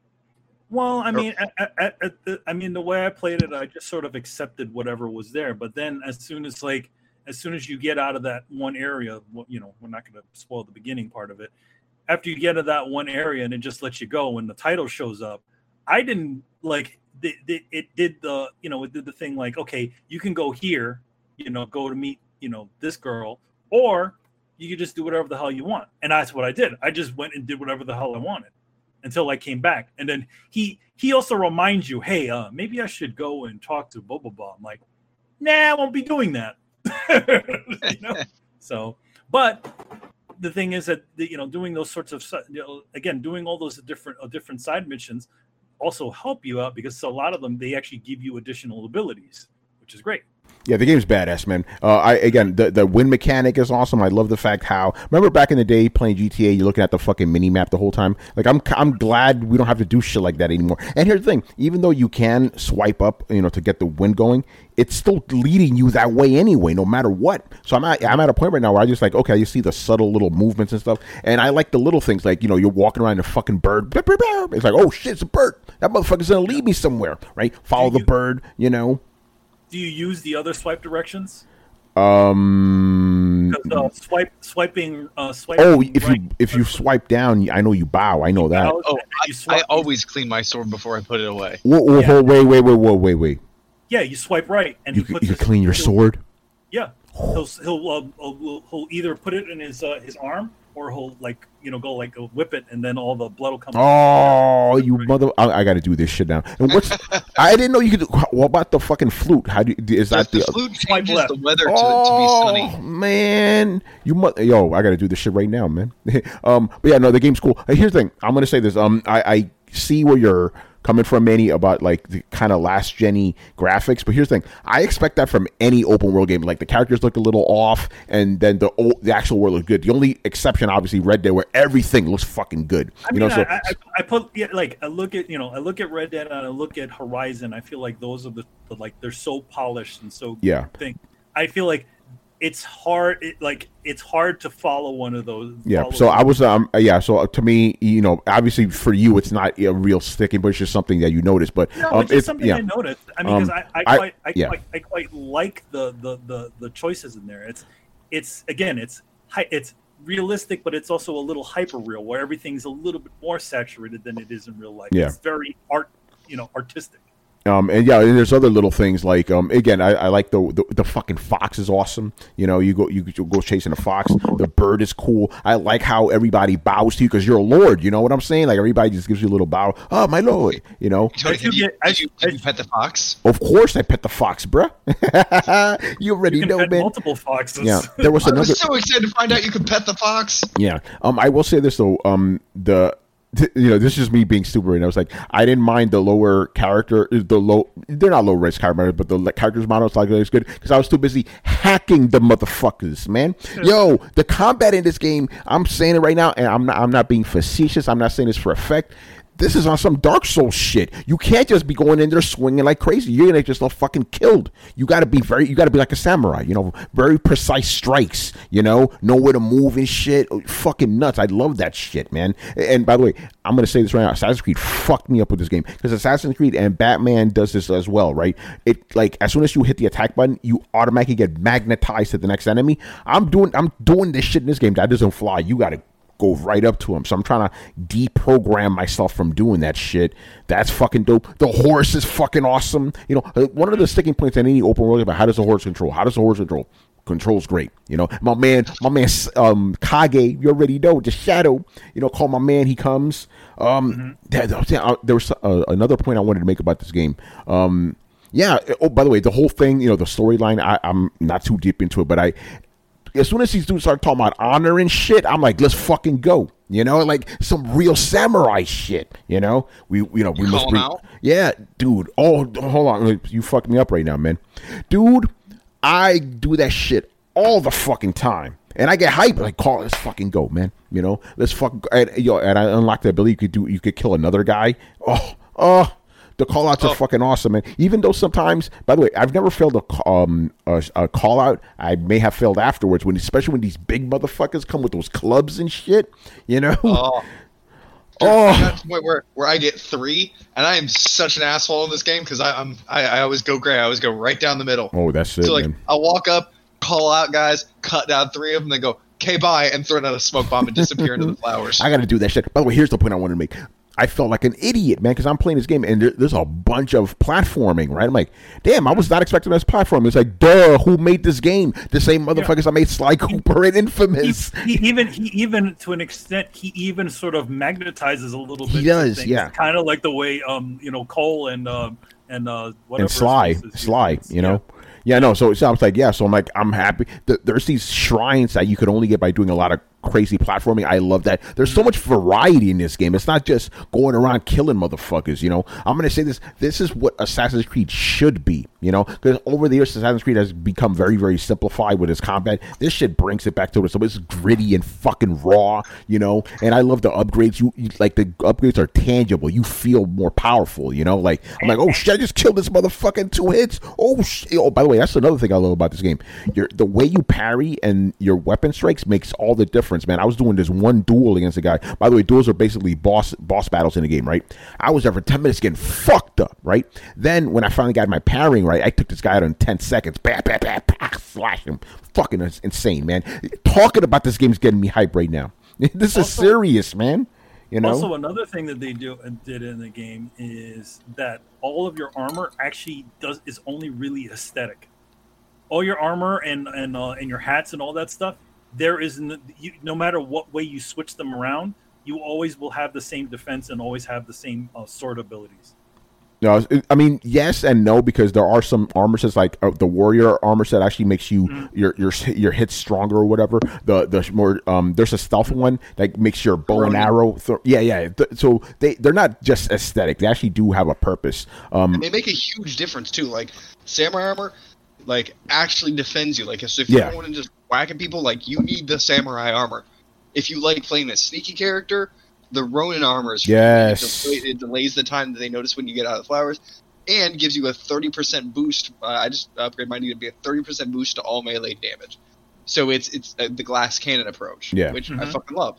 Well, I Or- mean, at, at, at, at the, I mean, the way I played it, I just sort of accepted whatever was there. But then, as soon as like, as soon as you get out of that one area, well, you know, we're not going to spoil the beginning part of it. After you get to that one area and it just lets you go, when the title shows up, I didn't like the, the, it did the you know it did the thing like, okay, you can go here, you know, go to meet you know this girl, or you can just do whatever the hell you want. And that's what I did. I just went and did whatever the hell I wanted until I came back. And then he he also reminds you, hey, uh, maybe I should go and talk to Boba Bob. I'm like, nah, I won't be doing that. you know? So, but the thing is that the, you know, doing those sorts of si- you know, again, doing all those different uh, different side missions also help you out because a lot of them they actually give you additional abilities, which is great. Yeah, the game's badass, man. Uh, I again, the the win mechanic is awesome. I love the fact how remember back in the day playing G T A, you're looking at the fucking mini map the whole time. Like I'm I'm glad we don't have to do shit like that anymore. And here's the thing: even though you can swipe up, you know, to get the win going, it's still leading you that way anyway, no matter what. So I'm at I'm at a point right now where I just like, okay, you see the subtle little movements and stuff, and I like the little things like you know you're walking around a fucking bird. It's like, oh shit, it's a bird. That motherfucker's gonna lead me somewhere, right? Follow the bird, you know. Do you use the other swipe directions? Um. Because uh, swipe swiping uh, swiping. Oh, if right, you if you swipe down, I know you bow. I know that. bow, oh, and I, you I swipe- always clean my sword before I put it away. Whoa, whoa, Yeah. whoa, wait, wait, wait, whoa, wait, wait. yeah, you swipe right, and You he can, puts you can his- clean your he'll- sword. Yeah, he'll he'll, uh, he'll he'll either put it in his uh, his arm, or he'll like you know go like go whip it, and then all the blood will come. Oh, you mother! I, I got to do this shit now. And what's? I didn't know you could. What about the fucking flute? How do you, is that the, the? flute Swipe changes left. the weather to, oh to be sunny. man, you mu- yo! I got to do this shit right now, man. um, but yeah, no, the game's cool. Uh, here's the thing. I'm gonna say this. Um, I, I see where you're coming from, Manny, about like the kind of last gen-y graphics. But here's the thing: I expect that from any open world game. Like the characters look a little off, and then the old, the actual world looks good. The only exception, obviously, Red Dead, where everything looks fucking good. I You mean, know, so I, I, I put yeah, like I look at you know I look at Red Dead and I look at Horizon. I feel like those are the, the like they're so polished and so yeah. thing. I feel like it's hard. It, like it's hard to follow one of those. Yeah, follow so I those. was, um, yeah, so to me, you know, obviously for you, it's not a real sticking, but it's just something that you notice. But No, um, it's just it's something yeah, I noticed. I mean, because Um, I, I I- quite, I, yeah. quite, I quite like the, the, the, the choices in there. It's, it's again, it's, hi- it's realistic, but it's also a little hyper real, where everything's a little bit more saturated than it is in real life. Yeah. It's very art, you know, artistic. um, and yeah, and there's other little things like, um, again, I, I like the, the the fucking fox is awesome. You know, you go you go chasing a fox. The bird is cool. I like how everybody bows to you because you're a lord. You know what I'm saying? Like everybody just gives you a little bow. Oh, my lord. You know. Tony, As you did you, get- as did you, you- did you as- pet the fox? Of course, I pet the fox, bruh. You already You can know, pet man. multiple foxes. Yeah, there was I another. was so excited to find out you could pet the fox. Yeah. Um, I will say this though. Um, the you know, this is just me being stupid. And I was like, I didn't mind the lower character, the low. They're not low risk characters, but the characters models like it's good because I was too busy hacking the motherfuckers, man. Yo, the combat in this game, I'm saying it right now, and I'm not. I'm not being facetious. I'm not saying this for effect. This is on some Dark Souls shit. You can't just be going in there swinging like crazy. You're gonna just get fucking killed. You gotta be very. You gotta be like a samurai. You know, very precise strikes. You know, know where to move and shit. Fucking nuts. I love that shit, man. And by the way, I'm gonna say this right now. Assassin's Creed fucked me up with this game because Assassin's Creed and Batman does this as well, right? It like as soon as you hit the attack button, you automatically get magnetized to the next enemy. I'm doing. I'm doing this shit in this game. That doesn't fly. You gotta go right up to him. So I'm trying to deprogram myself from doing that shit. That's fucking dope. The horse is fucking awesome. You know, one of the sticking points in any open world about how does the horse control? How does the horse control? Controls great. You know, my man, my man, um, Kage, you already know, the Shadow, you know, call my man, he comes. Um, mm-hmm. there, there was uh, another point I wanted to make about this game. Um, yeah. Oh, by the way, the whole thing, you know, the storyline, I, I'm not too deep into it, but I, as soon as these dudes start talking about honor and shit, I'm like, let's fucking go. You know, like some real samurai shit. You know, we, you know, we you must call bring. him out? Yeah, dude. Oh, hold on, you fucked me up right now, man. Dude, I do that shit all the fucking time, and I get hyped. Like, call, let's fucking go, man. You know, let's fucking. And, yo, and I unlocked the ability you could do. You could kill another guy. Oh, oh. The call outs Oh. are fucking awesome, man. Even though sometimes, by the way, I've never failed a, um, a, a call out. I may have failed afterwards, when especially when these big motherfuckers come with those clubs and shit. You know? Oh. Oh. I got to the point where, where I get three, and I am such an asshole in this game because I'm I, I always go gray. I always go right down the middle. Oh, that's it, So like man. I'll walk up, call out guys, cut down three of them, then go, okay, bye, and throw down a smoke bomb and disappear into the flowers. I got to do that shit. By the way, here's the point I wanted to make. I felt like an idiot, man, because I'm playing this game and there, there's a bunch of platforming, right? I'm like, damn, I was not expecting this platform. It's like, duh, who made this game? The same motherfuckers I made Sly Cooper and Infamous. He, he even he even to an extent he even sort of magnetizes a little bit. He does, yeah. Kind of like the way um you know Cole and um and uh whatever And Sly, his face is. Sly, you know? Yeah, no, so, so I was like, yeah, so I'm like, I'm happy. Th- There's these shrines that you could only get by doing a lot of crazy platforming. I love that. There's so much variety in this game. It's not just going around killing motherfuckers, you know? I'm going to say this. This is what Assassin's Creed should be, you know? Because over the years, Assassin's Creed has become very, very simplified with its combat. This shit brings it back to it. So it's gritty and fucking raw, you know? And I love the upgrades. You, you Like, the upgrades are tangible. You feel more powerful, you know? Like, I'm like, oh, shit, I just killed this motherfucker in two hits. Oh, shit. Oh, by the way, that's another thing I love about this game. Your, the way you parry and your weapon strikes makes all the difference, man. I was doing this one duel against a guy. By the way, duels are basically boss boss battles in the game, right? I was there for ten minutes getting fucked up, right? Then when I finally got my parrying right, I took this guy out in ten seconds. Bah, bah, bah, bah, slash him. Fucking insane, man. Talking about this game is getting me hype right now. This is Also- serious, man. You know? Also, another thing that they do did in the game is that all of your armor actually does is only really aesthetic. All your armor and and uh, and your hats and all that stuff, there is n- you, no matter what way you switch them around, you always will have the same defense and always have the same uh, sword abilities. No, I mean yes and no, because there are some armor sets like uh, the warrior armor set actually makes you Mm-hmm. your your your hits stronger or whatever. The the more um there's a stealth one that makes your bow and arrow. Th- yeah, yeah. Th- so they they're not just aesthetic; they actually do have a purpose. Um, And they make a huge difference too. Like samurai armor, like actually defends you. Like so if Yeah. you don't want to just whacking people, like you need the samurai armor. If you like playing a sneaky character, the Ronin armor is Yes. It, delay, it delays the time that they notice when you get out of the flowers, and gives you a thirty percent boost. Uh, I just upgrade mine to be a thirty percent boost to all melee damage. So it's it's uh, the glass cannon approach, Yeah. which I Mhm. fucking love.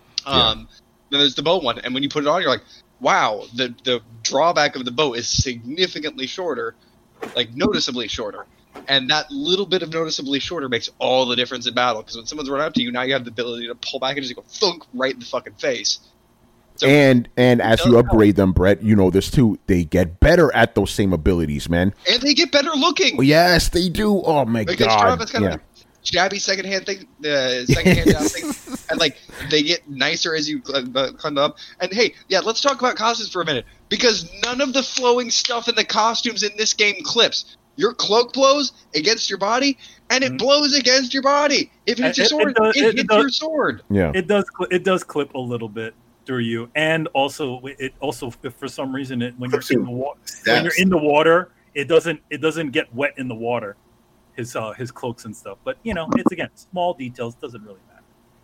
Um, Then there's the bow one, and when you put it on, you're like, wow, the the drawback of the bow is significantly shorter, like noticeably shorter. And that little bit of noticeably shorter makes all the difference in battle. Because when someone's running up to you, now you have the ability to pull back and just go thunk right in the fucking face. So and and as does you help. upgrade them, Brett, you know this too. They get better at those same abilities, man. and they get better looking. Oh, yes, they do. Oh my Like they start god! off as kind Yeah. of a shabby secondhand thing, the secondhand down thing, and like they get nicer as you uh, come up. And hey, yeah, let's talk about costumes for a minute because none of the flowing stuff in the costumes in this game clips. Your cloak blows against your body, and it Mhm. blows against your body. If it hits your It- it sword, it, does- it hits does- your sword. Yeah. It does cl- it does clip a little bit. through you, and also it also for some reason it, when you're Puts you in the water, steps. when you're in the water, it doesn't it doesn't get wet in the water, his uh, his cloaks and stuff. But you know, it's again small details, doesn't really matter.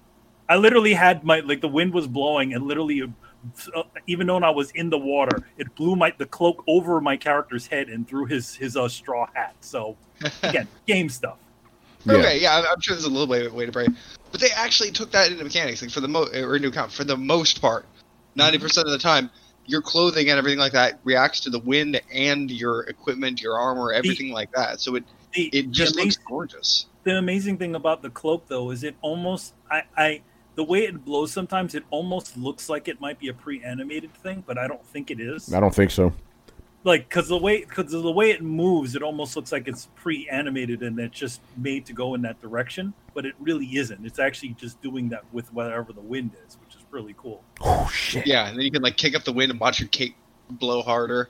I literally had my like the wind was blowing, and literally, uh, even though I was in the water, it blew my the cloak over my character's head and through his his uh, straw hat. So again, game stuff. Yeah. Okay, yeah, I'm, I'm sure there's a little way, way to break, but they actually took that into mechanics, like for the mo or into account for the most part. Ninety percent of the time, your clothing and everything like that reacts to the wind and your equipment, your armor, everything The- like that. So it The, it just the looks amazing, gorgeous. the amazing thing about the cloak though is it almost I I the way it blows sometimes it almost looks like it might be a pre-animated thing, but I don't think it is. I don't think so. Like because the way because the way it moves, it almost looks like it's pre-animated and it's just made to go in that direction, but it really isn't. It's actually just doing that with whatever the wind is, which is really cool. Oh shit! Yeah, and then you can like kick up the wind and watch your cape blow harder.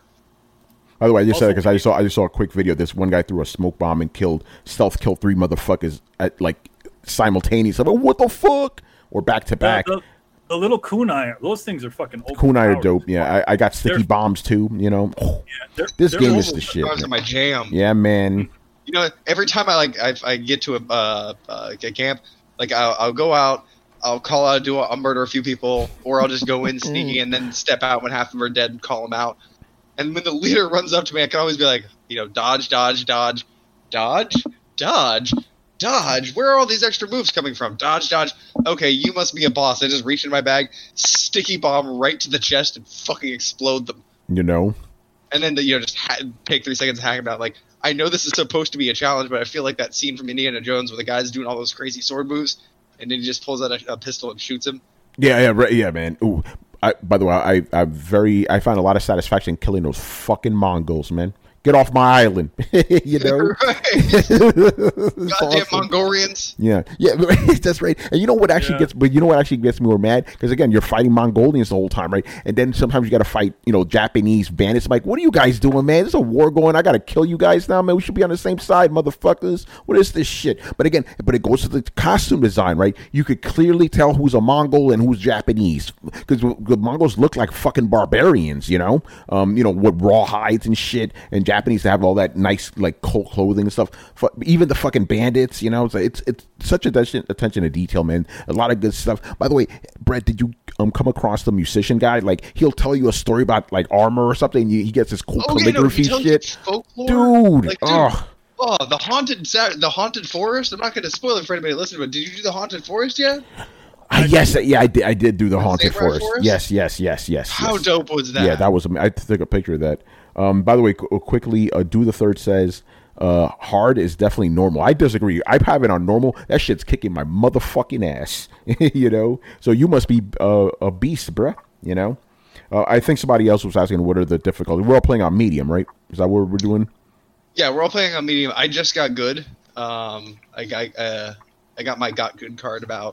By the way, I just said it Also- because I just saw I just saw a quick video. This one guy threw a smoke bomb and killed stealth killed three motherfuckers at like simultaneously. I'm like, what the fuck? Or back to back. The, the, the little kunai, those things are fucking Kunai are overpowered. dope. Yeah, I, I got sticky They're- bombs too. You know, Yeah, they're- this they're game over- is the shit. Those are Man. my jam. Yeah, man. You know, every time I like I, I get to a, uh, uh, a camp, like I'll, I'll go out, I'll call out, do a, I'll murder a few people, or I'll just go in sneaky and then step out when half of them are dead and call them out. And when the leader runs up to me, I can always be like, you know, dodge, dodge, dodge, dodge, dodge, dodge. Where are all these extra moves coming from? Dodge, dodge. Okay, you must be a boss. I just reach in my bag, sticky bomb right to the chest, and fucking explode them. You know. And then the, you know just ha- take three seconds to hack him out. Like I know this is supposed to be a challenge, but I feel like that scene from Indiana Jones where the guy's doing all those crazy sword moves, and then he just pulls out a, a pistol and shoots him. Yeah, yeah, right, yeah, man. Ooh, I, by the way, I, I very, I find a lot of satisfaction killing those fucking Mongols, man. Get off my island, you know. Right. It's Goddamn awesome. Mongolians. Yeah, yeah, that's right. And you know what actually Yeah. gets, but you know what actually gets me more mad? Because again, you're fighting Mongolians the whole time, right? And then sometimes you got to fight, you know, Japanese bandits. I'm like, what are you guys doing, man? There's a war going. I got to kill you guys now, man. We should be on the same side, motherfuckers. What is this shit? But again, but it goes to the costume design, right? You could clearly tell who's a Mongol and who's Japanese because the Mongols look like fucking barbarians, you know, um, you know, with raw hides and shit, and Japanese have all that nice like cold clothing and stuff. Fu- Even the fucking bandits, you know, it's it's, it's such attention attention to detail, man. A lot of good stuff. By the way, Brett, did you um come across the musician guy? Like he'll tell you a story about like armor or something. And he gets this cool Oh, yeah, no, calligraphy he tells you shit, folklore. dude. Like, dude, oh, Oh, the haunted sa- the haunted forest. I'm not going to spoil it for anybody listening, but did you do the haunted forest yet? Ah, yes, yeah, I did. I did do the The haunted Samurai forest. Forest? Yes, yes, yes, yes. How yes. dope was that? Yeah, that was. I took a picture of that. Um, by the way, qu- quickly, uh, Do the Third says uh, hard is definitely normal. I disagree. I have it on normal. That shit's kicking my motherfucking ass. You know. So you must be uh, a beast, bruh. You know. Uh, I think somebody else was asking what are the difficulties. We're all playing on medium, right? Is that what we're doing? Yeah, we're all playing on medium. I just got good. Um, I got uh, I got my got good card about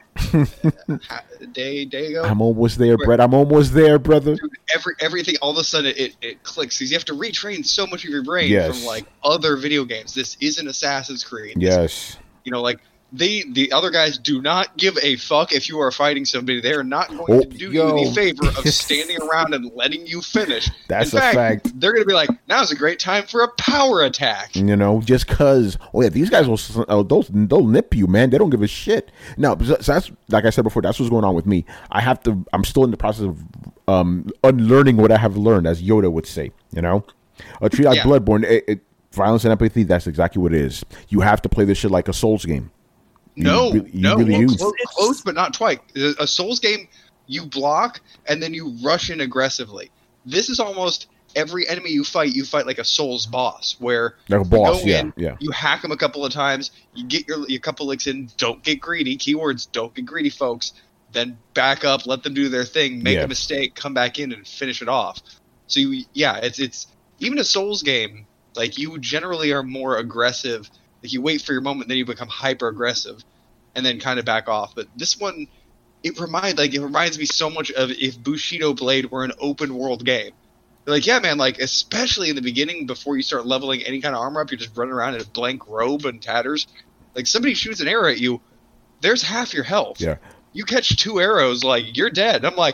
a day day ago. I'm almost there, Brett. I'm almost there, brother. Dude, every everything all of a sudden it, it clicks because you have to retrain so much of your brain Yes. from like other video games. This isn't Assassin's Creed. This- Yes. you know, like they the other guys do not give a fuck if you are fighting somebody. They are not going Oh, to do yo. you the favor of standing around and letting you finish. That's In a fact. They're going to be like, now's a great time for a power attack. You know, just cause. Oh yeah, these guys will. Uh, those they'll nip you, man. They don't give a shit. No, so that's like I said before. That's what's going on with me. I have to. I'm still in the process of um, unlearning what I have learned, as Yoda would say. You know, a tree like Yeah. Bloodborne, it, it, violence and empathy. That's exactly what it is. You have to play this shit like a Souls game. You No, re- you no, really well, use. close, close, but not twice. A Souls game, you block and then you rush in aggressively. This is almost every enemy you fight, you fight like a Souls boss, where Like a you boss, go yeah, in, yeah. you hack them a couple of times, you get your, your couple licks in. Don't get greedy. Keywords: don't get greedy, folks. Then back up, let them do their thing, make Yeah. a mistake, come back in and finish it off. So you, yeah, it's it's even a Souls game. Like you generally are more aggressive. Like you wait for your moment, then you become hyper aggressive, and then kind of back off. But this one, it remind like it reminds me so much of if Bushido Blade were an open world game. You're like, yeah, man, like especially in the beginning before you start leveling any kind of armor up, you're just running around in a blank robe and tatters. Like somebody shoots an arrow at you, there's half your health. Yeah. You catch two arrows, like you're dead. I'm like,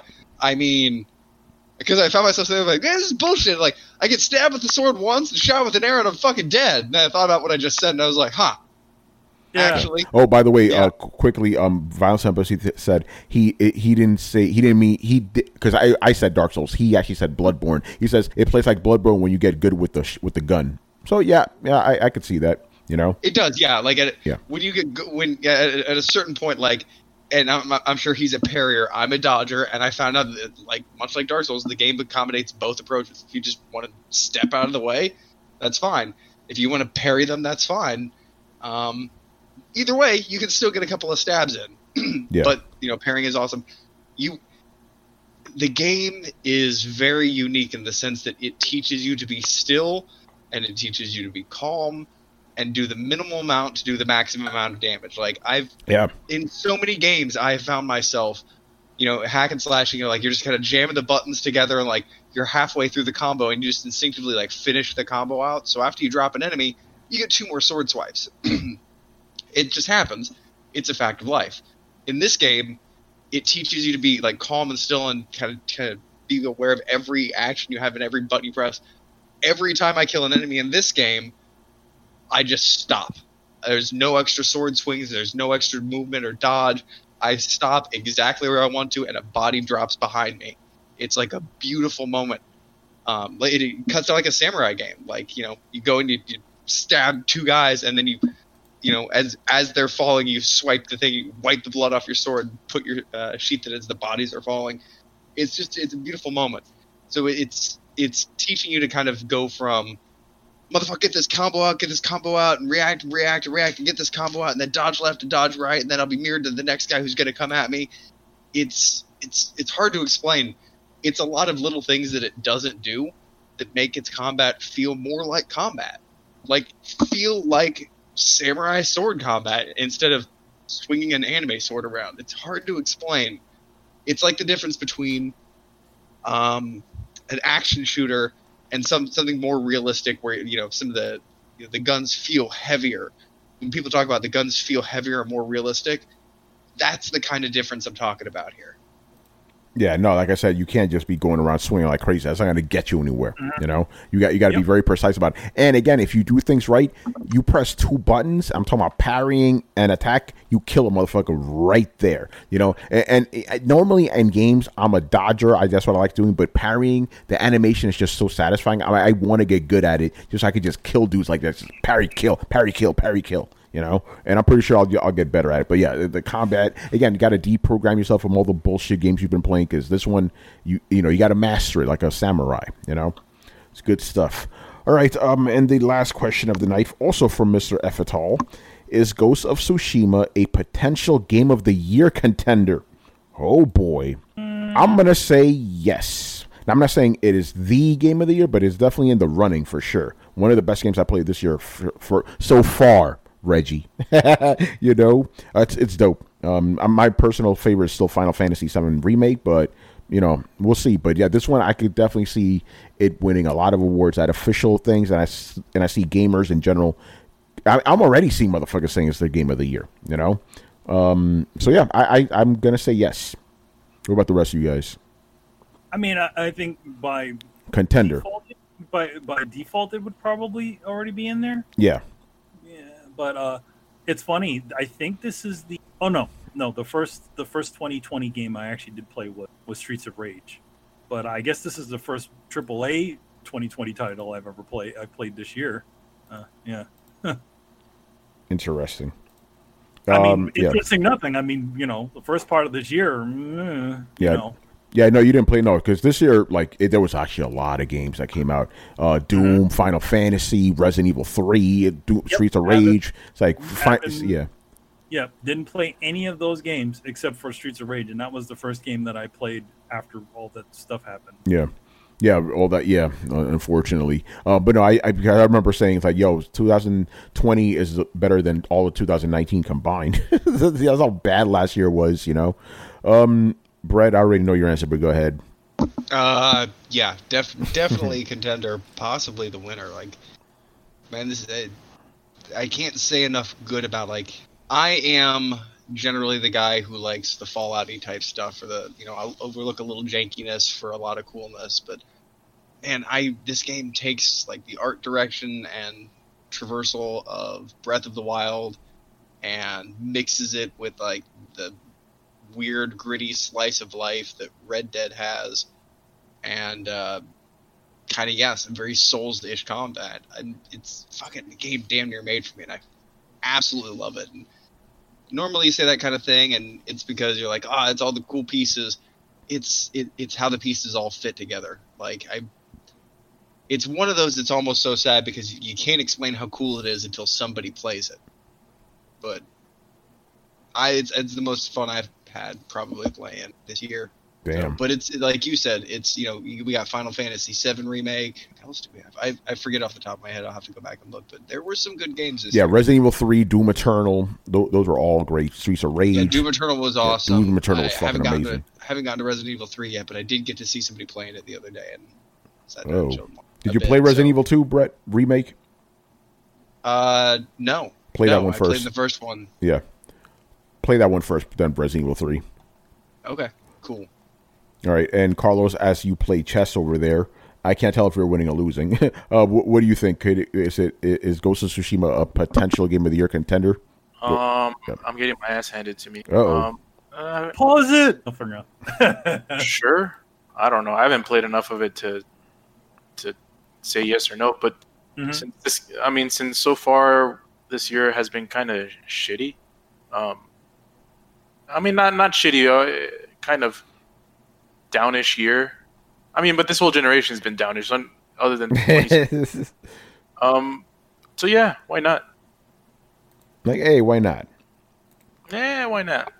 I mean, because I found myself saying, like, man, this is bullshit. Like, I get stabbed with the sword once and shot with an arrow and I'm fucking dead. And then I thought about what I just said and I was like, huh. Yeah. Actually. Oh, by the way, Yeah. uh, qu- quickly, um, Violence Embassy th- said he he didn't say he didn't mean he because I I said Dark Souls. He actually said Bloodborne. He says it plays like Bloodborne when you get good with the sh- with the gun. So yeah, yeah, I, I could see that. You know, It does, yeah. Like at, Yeah. when you get go- when yeah, at, at a certain point, like, and I'm, I'm sure he's a parrier. I'm a dodger, and I found out that, like, much like Dark Souls, the game accommodates both approaches. If you just want to step out of the way, that's fine. If you want to parry them, that's fine. Um, either way, you can still get a couple of stabs in. Yeah. But you know, parrying is awesome. You, the game is very unique in the sense that it teaches you to be still, and it teaches you to be calm, and do the minimal amount to do the maximum amount of damage. Like, I've yeah, in so many games, I have found myself, you know, hack and slashing. You know, like you're just kind of jamming the buttons together, and like you're halfway through the combo, and you just instinctively like finish the combo out. So after you drop an enemy, you get two more sword swipes. It just happens. It's a fact of life. In this game, it teaches you to be like calm and still, and kind of kind of be aware of every action you have and every button you press. Every time I kill an enemy in this game, I just stop. There's no extra sword swings. There's no extra movement or dodge. I stop exactly where I want to, and a body drops behind me. It's like a beautiful moment. Um, it, it cuts out like a samurai game. Like, you know, you go and you, you stab two guys, and then you, you know, as as they're falling, you swipe the thing, you wipe the blood off your sword, put your uh, sheath it as the bodies are falling. It's just it's a beautiful moment. So it's it's teaching you to kind of go from motherfucker, get this combo out, get this combo out, and react, and react, and react, and get this combo out, and then dodge left and dodge right, and then I'll be mirrored to the next guy who's going to come at me. It's it's it's hard to explain. It's a lot of little things that it doesn't do that make its combat feel more like combat, like feel like samurai sword combat instead of swinging an anime sword around. It's hard to explain. It's like the difference between um, an action shooter and some something more realistic, where you know some of the you know, the guns feel heavier. When people talk about the guns feel heavier or more realistic, that's the kind of difference I'm talking about here. yeah. No, like I said, you can't just be going around swinging like crazy. That's not going to get you anywhere. You know, you got you got to Yep. be very precise about it. And again, if you do things right, you press two buttons. I'm talking about parrying and attack. You kill a motherfucker right there. You know, and, and normally in games, I'm a dodger. I that's what I like doing. But parrying, the animation is just so satisfying. I, I want to get good at it, just so I could just kill dudes like this. Parry, kill, parry, kill, parry, kill. You know, and I'm pretty sure I'll I'll get better at it. But yeah, the, the combat again, you got to deprogram yourself from all the bullshit games you've been playing, because this one, you you know, you got to master it like a samurai. You know, it's good stuff. All right, um, and the last question of the night, also from Mister F et al, is Ghost of Tsushima a potential Game of the Year contender? Oh boy, I'm gonna say yes. Now, I'm not saying it is the Game of the Year, but it's definitely in the running for sure. One of the best games I played this year for, for so far. Reggie, you know, uh, it's it's dope. Um, my personal favorite is still Final Fantasy seven Remake, but you know, we'll see. But yeah, this one I could definitely see it winning a lot of awards at official things, and I s- and I see gamers in general. I, I'm already seeing motherfuckers saying it's their Game of the Year. You know, um, so yeah, I, I I'm gonna say yes. What about the rest of you guys? I mean, I, I think by Contender, default, by by default, it would probably already be in there. yeah. But uh, it's funny. I think this is the oh no no the first the first twenty twenty game I actually did play with was Streets of Rage, but I guess this is the first triple A twenty twenty title I've ever played. I played this year. Uh, yeah. Interesting. I mean, Um, yeah. interesting. Nothing. I mean, you know, the first part of this year. Mm, you Yeah. know, Yeah, no, you didn't play no, because this year, like, it, there was actually a lot of games that came out. Uh, Doom, Final Fantasy, Resident Evil three, Doom, Yep, Streets of haven't- Rage. It's like, fi- haven't- yeah, yeah. Didn't play any of those games except for Streets of Rage, and that was the first game that I played after all that stuff happened. yeah, yeah, all that, yeah. Uh, unfortunately, uh, but no, I, I I remember saying it's like, yo, twenty twenty is better than all of two thousand nineteen combined. That's how bad last year was, you know. Um, Brett, I already know your answer, but go ahead. Uh, yeah, def- definitely contender, possibly the winner. Like, man, this is, I can't say enough good about, like, I am generally the guy who likes the Fallout-y type stuff, or the, you know, I'll overlook a little jankiness for a lot of coolness. But man, I this game takes like the art direction and traversal of Breath of the Wild and mixes it with like the weird gritty slice of life that Red Dead has, and uh, kind of yeah, some very Souls-ish combat. And it's fucking the game damn near made for me, and I absolutely love it. And normally you say that kind of thing, and it's because you're like, ah, oh, it's all the cool pieces. It's it, it's how the pieces all fit together. Like I, it's one of those that's almost so sad because you can't explain how cool it is until somebody plays it. But I, it's, it's the most fun I've had probably playing this year. Damn. So, but it's like you said, it's, you know, we got Final Fantasy seven remake. What else do we have? I, I forget off the top of my head. I'll have to go back and look. But there were some good games this yeah, year. Resident Evil three, Doom Eternal. Th- those are all great. Streets of Rage. Yeah, Doom Eternal was awesome. Yeah, Doom Eternal was I fucking haven't gotten amazing. To, haven't gotten to Resident Evil three yet, but I did get to see somebody playing it the other day. And sat down Oh. and showed them Did a you bit, play Resident so- Evil two, Brett? Remake? Uh, no. Play no, that one I first. played the first one. Yeah. Play that one first, then Resident Evil three. Okay, cool. All right, and Carlos, as you play chess over there, I can't tell if you're winning or losing. uh, what, what do you think? Could it, is it is Ghost of Tsushima a potential Game of the Year contender? Um, Yep. I'm getting my ass handed to me. Uh-oh. Um, uh, Pause it. Oh, for now. sure. I don't know. I haven't played enough of it to to say yes or no. But Mhm. since this, I mean, since so far this year has been kind of shitty. Um, I mean, not not shitty. Uh, kind of downish year. I mean, but this whole generation has been downish. un- Other than twenty um, so yeah, why not? Like, hey, why not? Yeah, why not?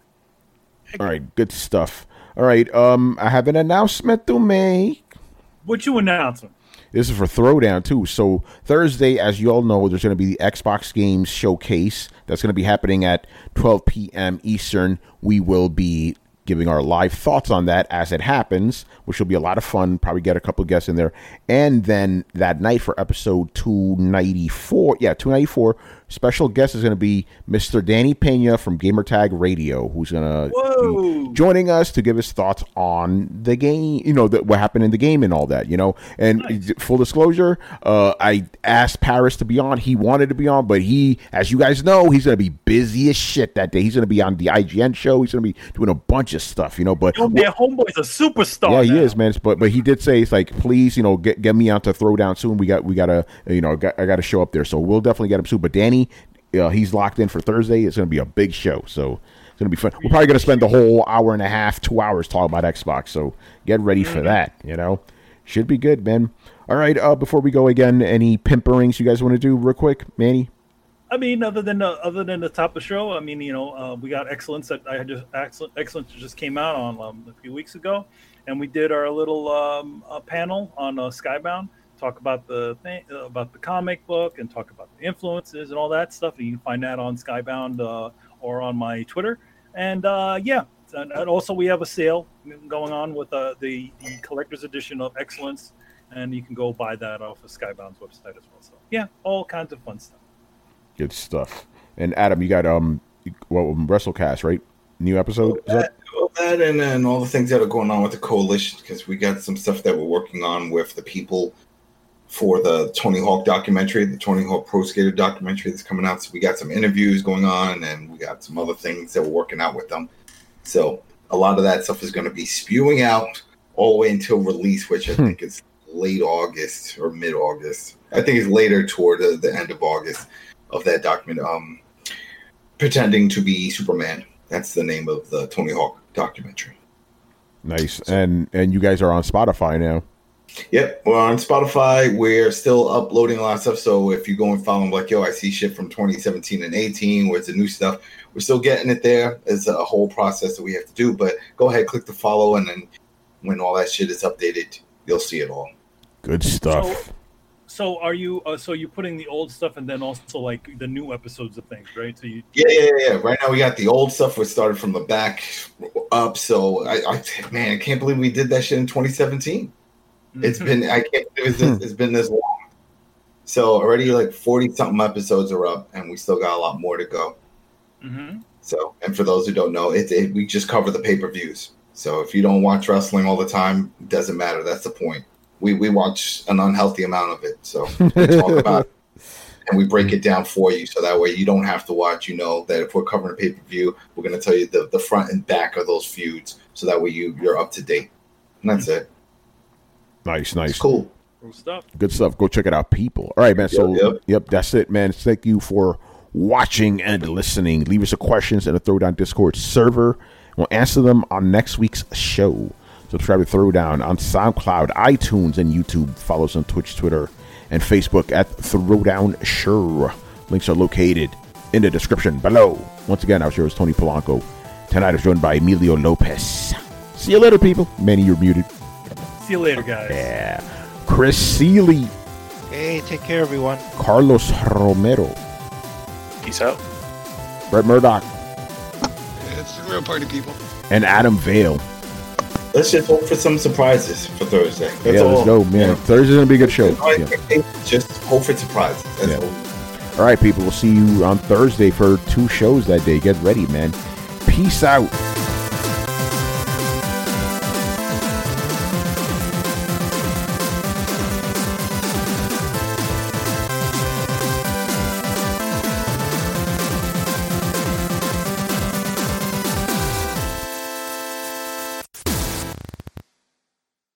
All right, good stuff. All right, um, I have an announcement to make. What you announcing? This is for Throwdown, too. So Thursday, as you all know, there's going to be the Xbox Games Showcase. That's going to be happening at twelve p.m. Eastern. We will be giving our live thoughts on that as it happens, which will be a lot of fun. Probably get a couple of guests in there. And then that night for episode two ninety-four, yeah, two ninety-four, special guest is going to be Mister Danny Pena from Gamertag Radio, who's going to Whoa. be joining us to give his thoughts on the game, you know, the, what happened in the game and all that, you know. And Nice. full disclosure, uh, I asked Paris to be on. He wanted to be on, but he, as you guys know, he's going to be busy as shit that day. He's going to be on the I G N show. He's going to be doing a bunch of stuff, you know. But Yo, man, homeboy's a superstar. yeah, he now. is, man. But but he did say, it's like, please, you know, get get me out to Throwdown soon. We got we got to, you know, got, I got to show up there. So we'll definitely get him soon. But Danny, uh, he's locked in for Thursday. It's going to be a big show. So it's going to be fun. We're probably going to spend the whole hour and a half, two hours talking about Xbox. So get ready for that, you know. Should be good, man. All right, uh, before we go again, any pimperings you guys want to do real quick, Manny? I mean, other than the, other than the top of the show, I mean, you know, uh, we got Excellence that I had just excellent Excellence just came out on um, a few weeks ago, and we did our little um, uh, panel on uh, Skybound, talk about the thing, uh, about the comic book, and talk about the influences and all that stuff. And you can find that on Skybound uh, or on my Twitter. And uh, yeah, and, and also we have a sale going on with uh, the the collector's edition of Excellence, and you can go buy that off of Skybound's website as well. So yeah, all kinds of fun stuff. Good stuff. And Adam, you got um, well, WrestleCast, right? New episode. Is that? All that and then all the things that are going on with the coalition, because we got some stuff that we're working on with the people for the Tony Hawk documentary, the Tony Hawk Pro Skater documentary that's coming out. So we got some interviews going on, and we got some other things that we're working out with them. So a lot of that stuff is going to be spewing out all the way until release, which I Hmm. think is late August or mid August. I think it's later toward the, the end of August of that document. Um, Pretending to be Superman. That's the name of the Tony Hawk documentary. Nice. And and you guys are on Spotify now. Yep, we're on Spotify. We're still uploading a lot of stuff. So if you go and follow them, like, yo, I see shit from twenty seventeen and eighteen, where's the new stuff? We're still getting it there. It's a whole process that we have to do. But go ahead, click the follow, and then when all that shit is updated, you'll see it all. Good stuff. So, so are you? Uh, so you're putting the old stuff and then also like the new episodes of things, right? So you. Yeah, yeah, yeah. Right now we got the old stuff. We started from the back up. So I, I man, I can't believe we did that shit in twenty seventeen. It's been I can't believe it's, it's been this long. So already like forty something episodes are up, and we still got a lot more to go. Mm-hmm. So, and for those who don't know, it, it we just cover the pay per views. So if you don't watch wrestling all the time, it doesn't matter. That's the point. We we watch an unhealthy amount of it. So we talk about it and we break it down for you, so that way you don't have to watch. You know that if we're covering a pay per view, we're going to tell you the, the front and back of those feuds, so that way you you're up to date. And that's it. Nice, nice, it's cool. Cool stuff. Good stuff. Go check it out, people. All right, man. So, Yep, yep, yep. that's it, man. Thank you for watching and listening. Leave us your questions in the Throwdown Discord server. We'll answer them on next week's show. Subscribe to Throwdown on SoundCloud, iTunes, and YouTube. Follow us on Twitch, Twitter, and Facebook at Throwdown Sure. Links are located in the description below. Once again, our show is Tony Polanco. Tonight I was joined by Emilio Lopez. See you later, people. Manny, you're muted. See you later, guys. Yeah. Chris Seeley. Hey, take care, everyone. Carlos Romero. Peace out. Brett Murdoch. It's the real party, people. And Adam Vale. Let's just hope for some surprises for Thursday. That's yeah, let's all. go, man. Yeah. Thursday's going to be a good show. Yeah. Just hope for surprises. That's Yeah. all. All right, people. We'll see you on Thursday for two shows that day. Get ready, man. Peace out.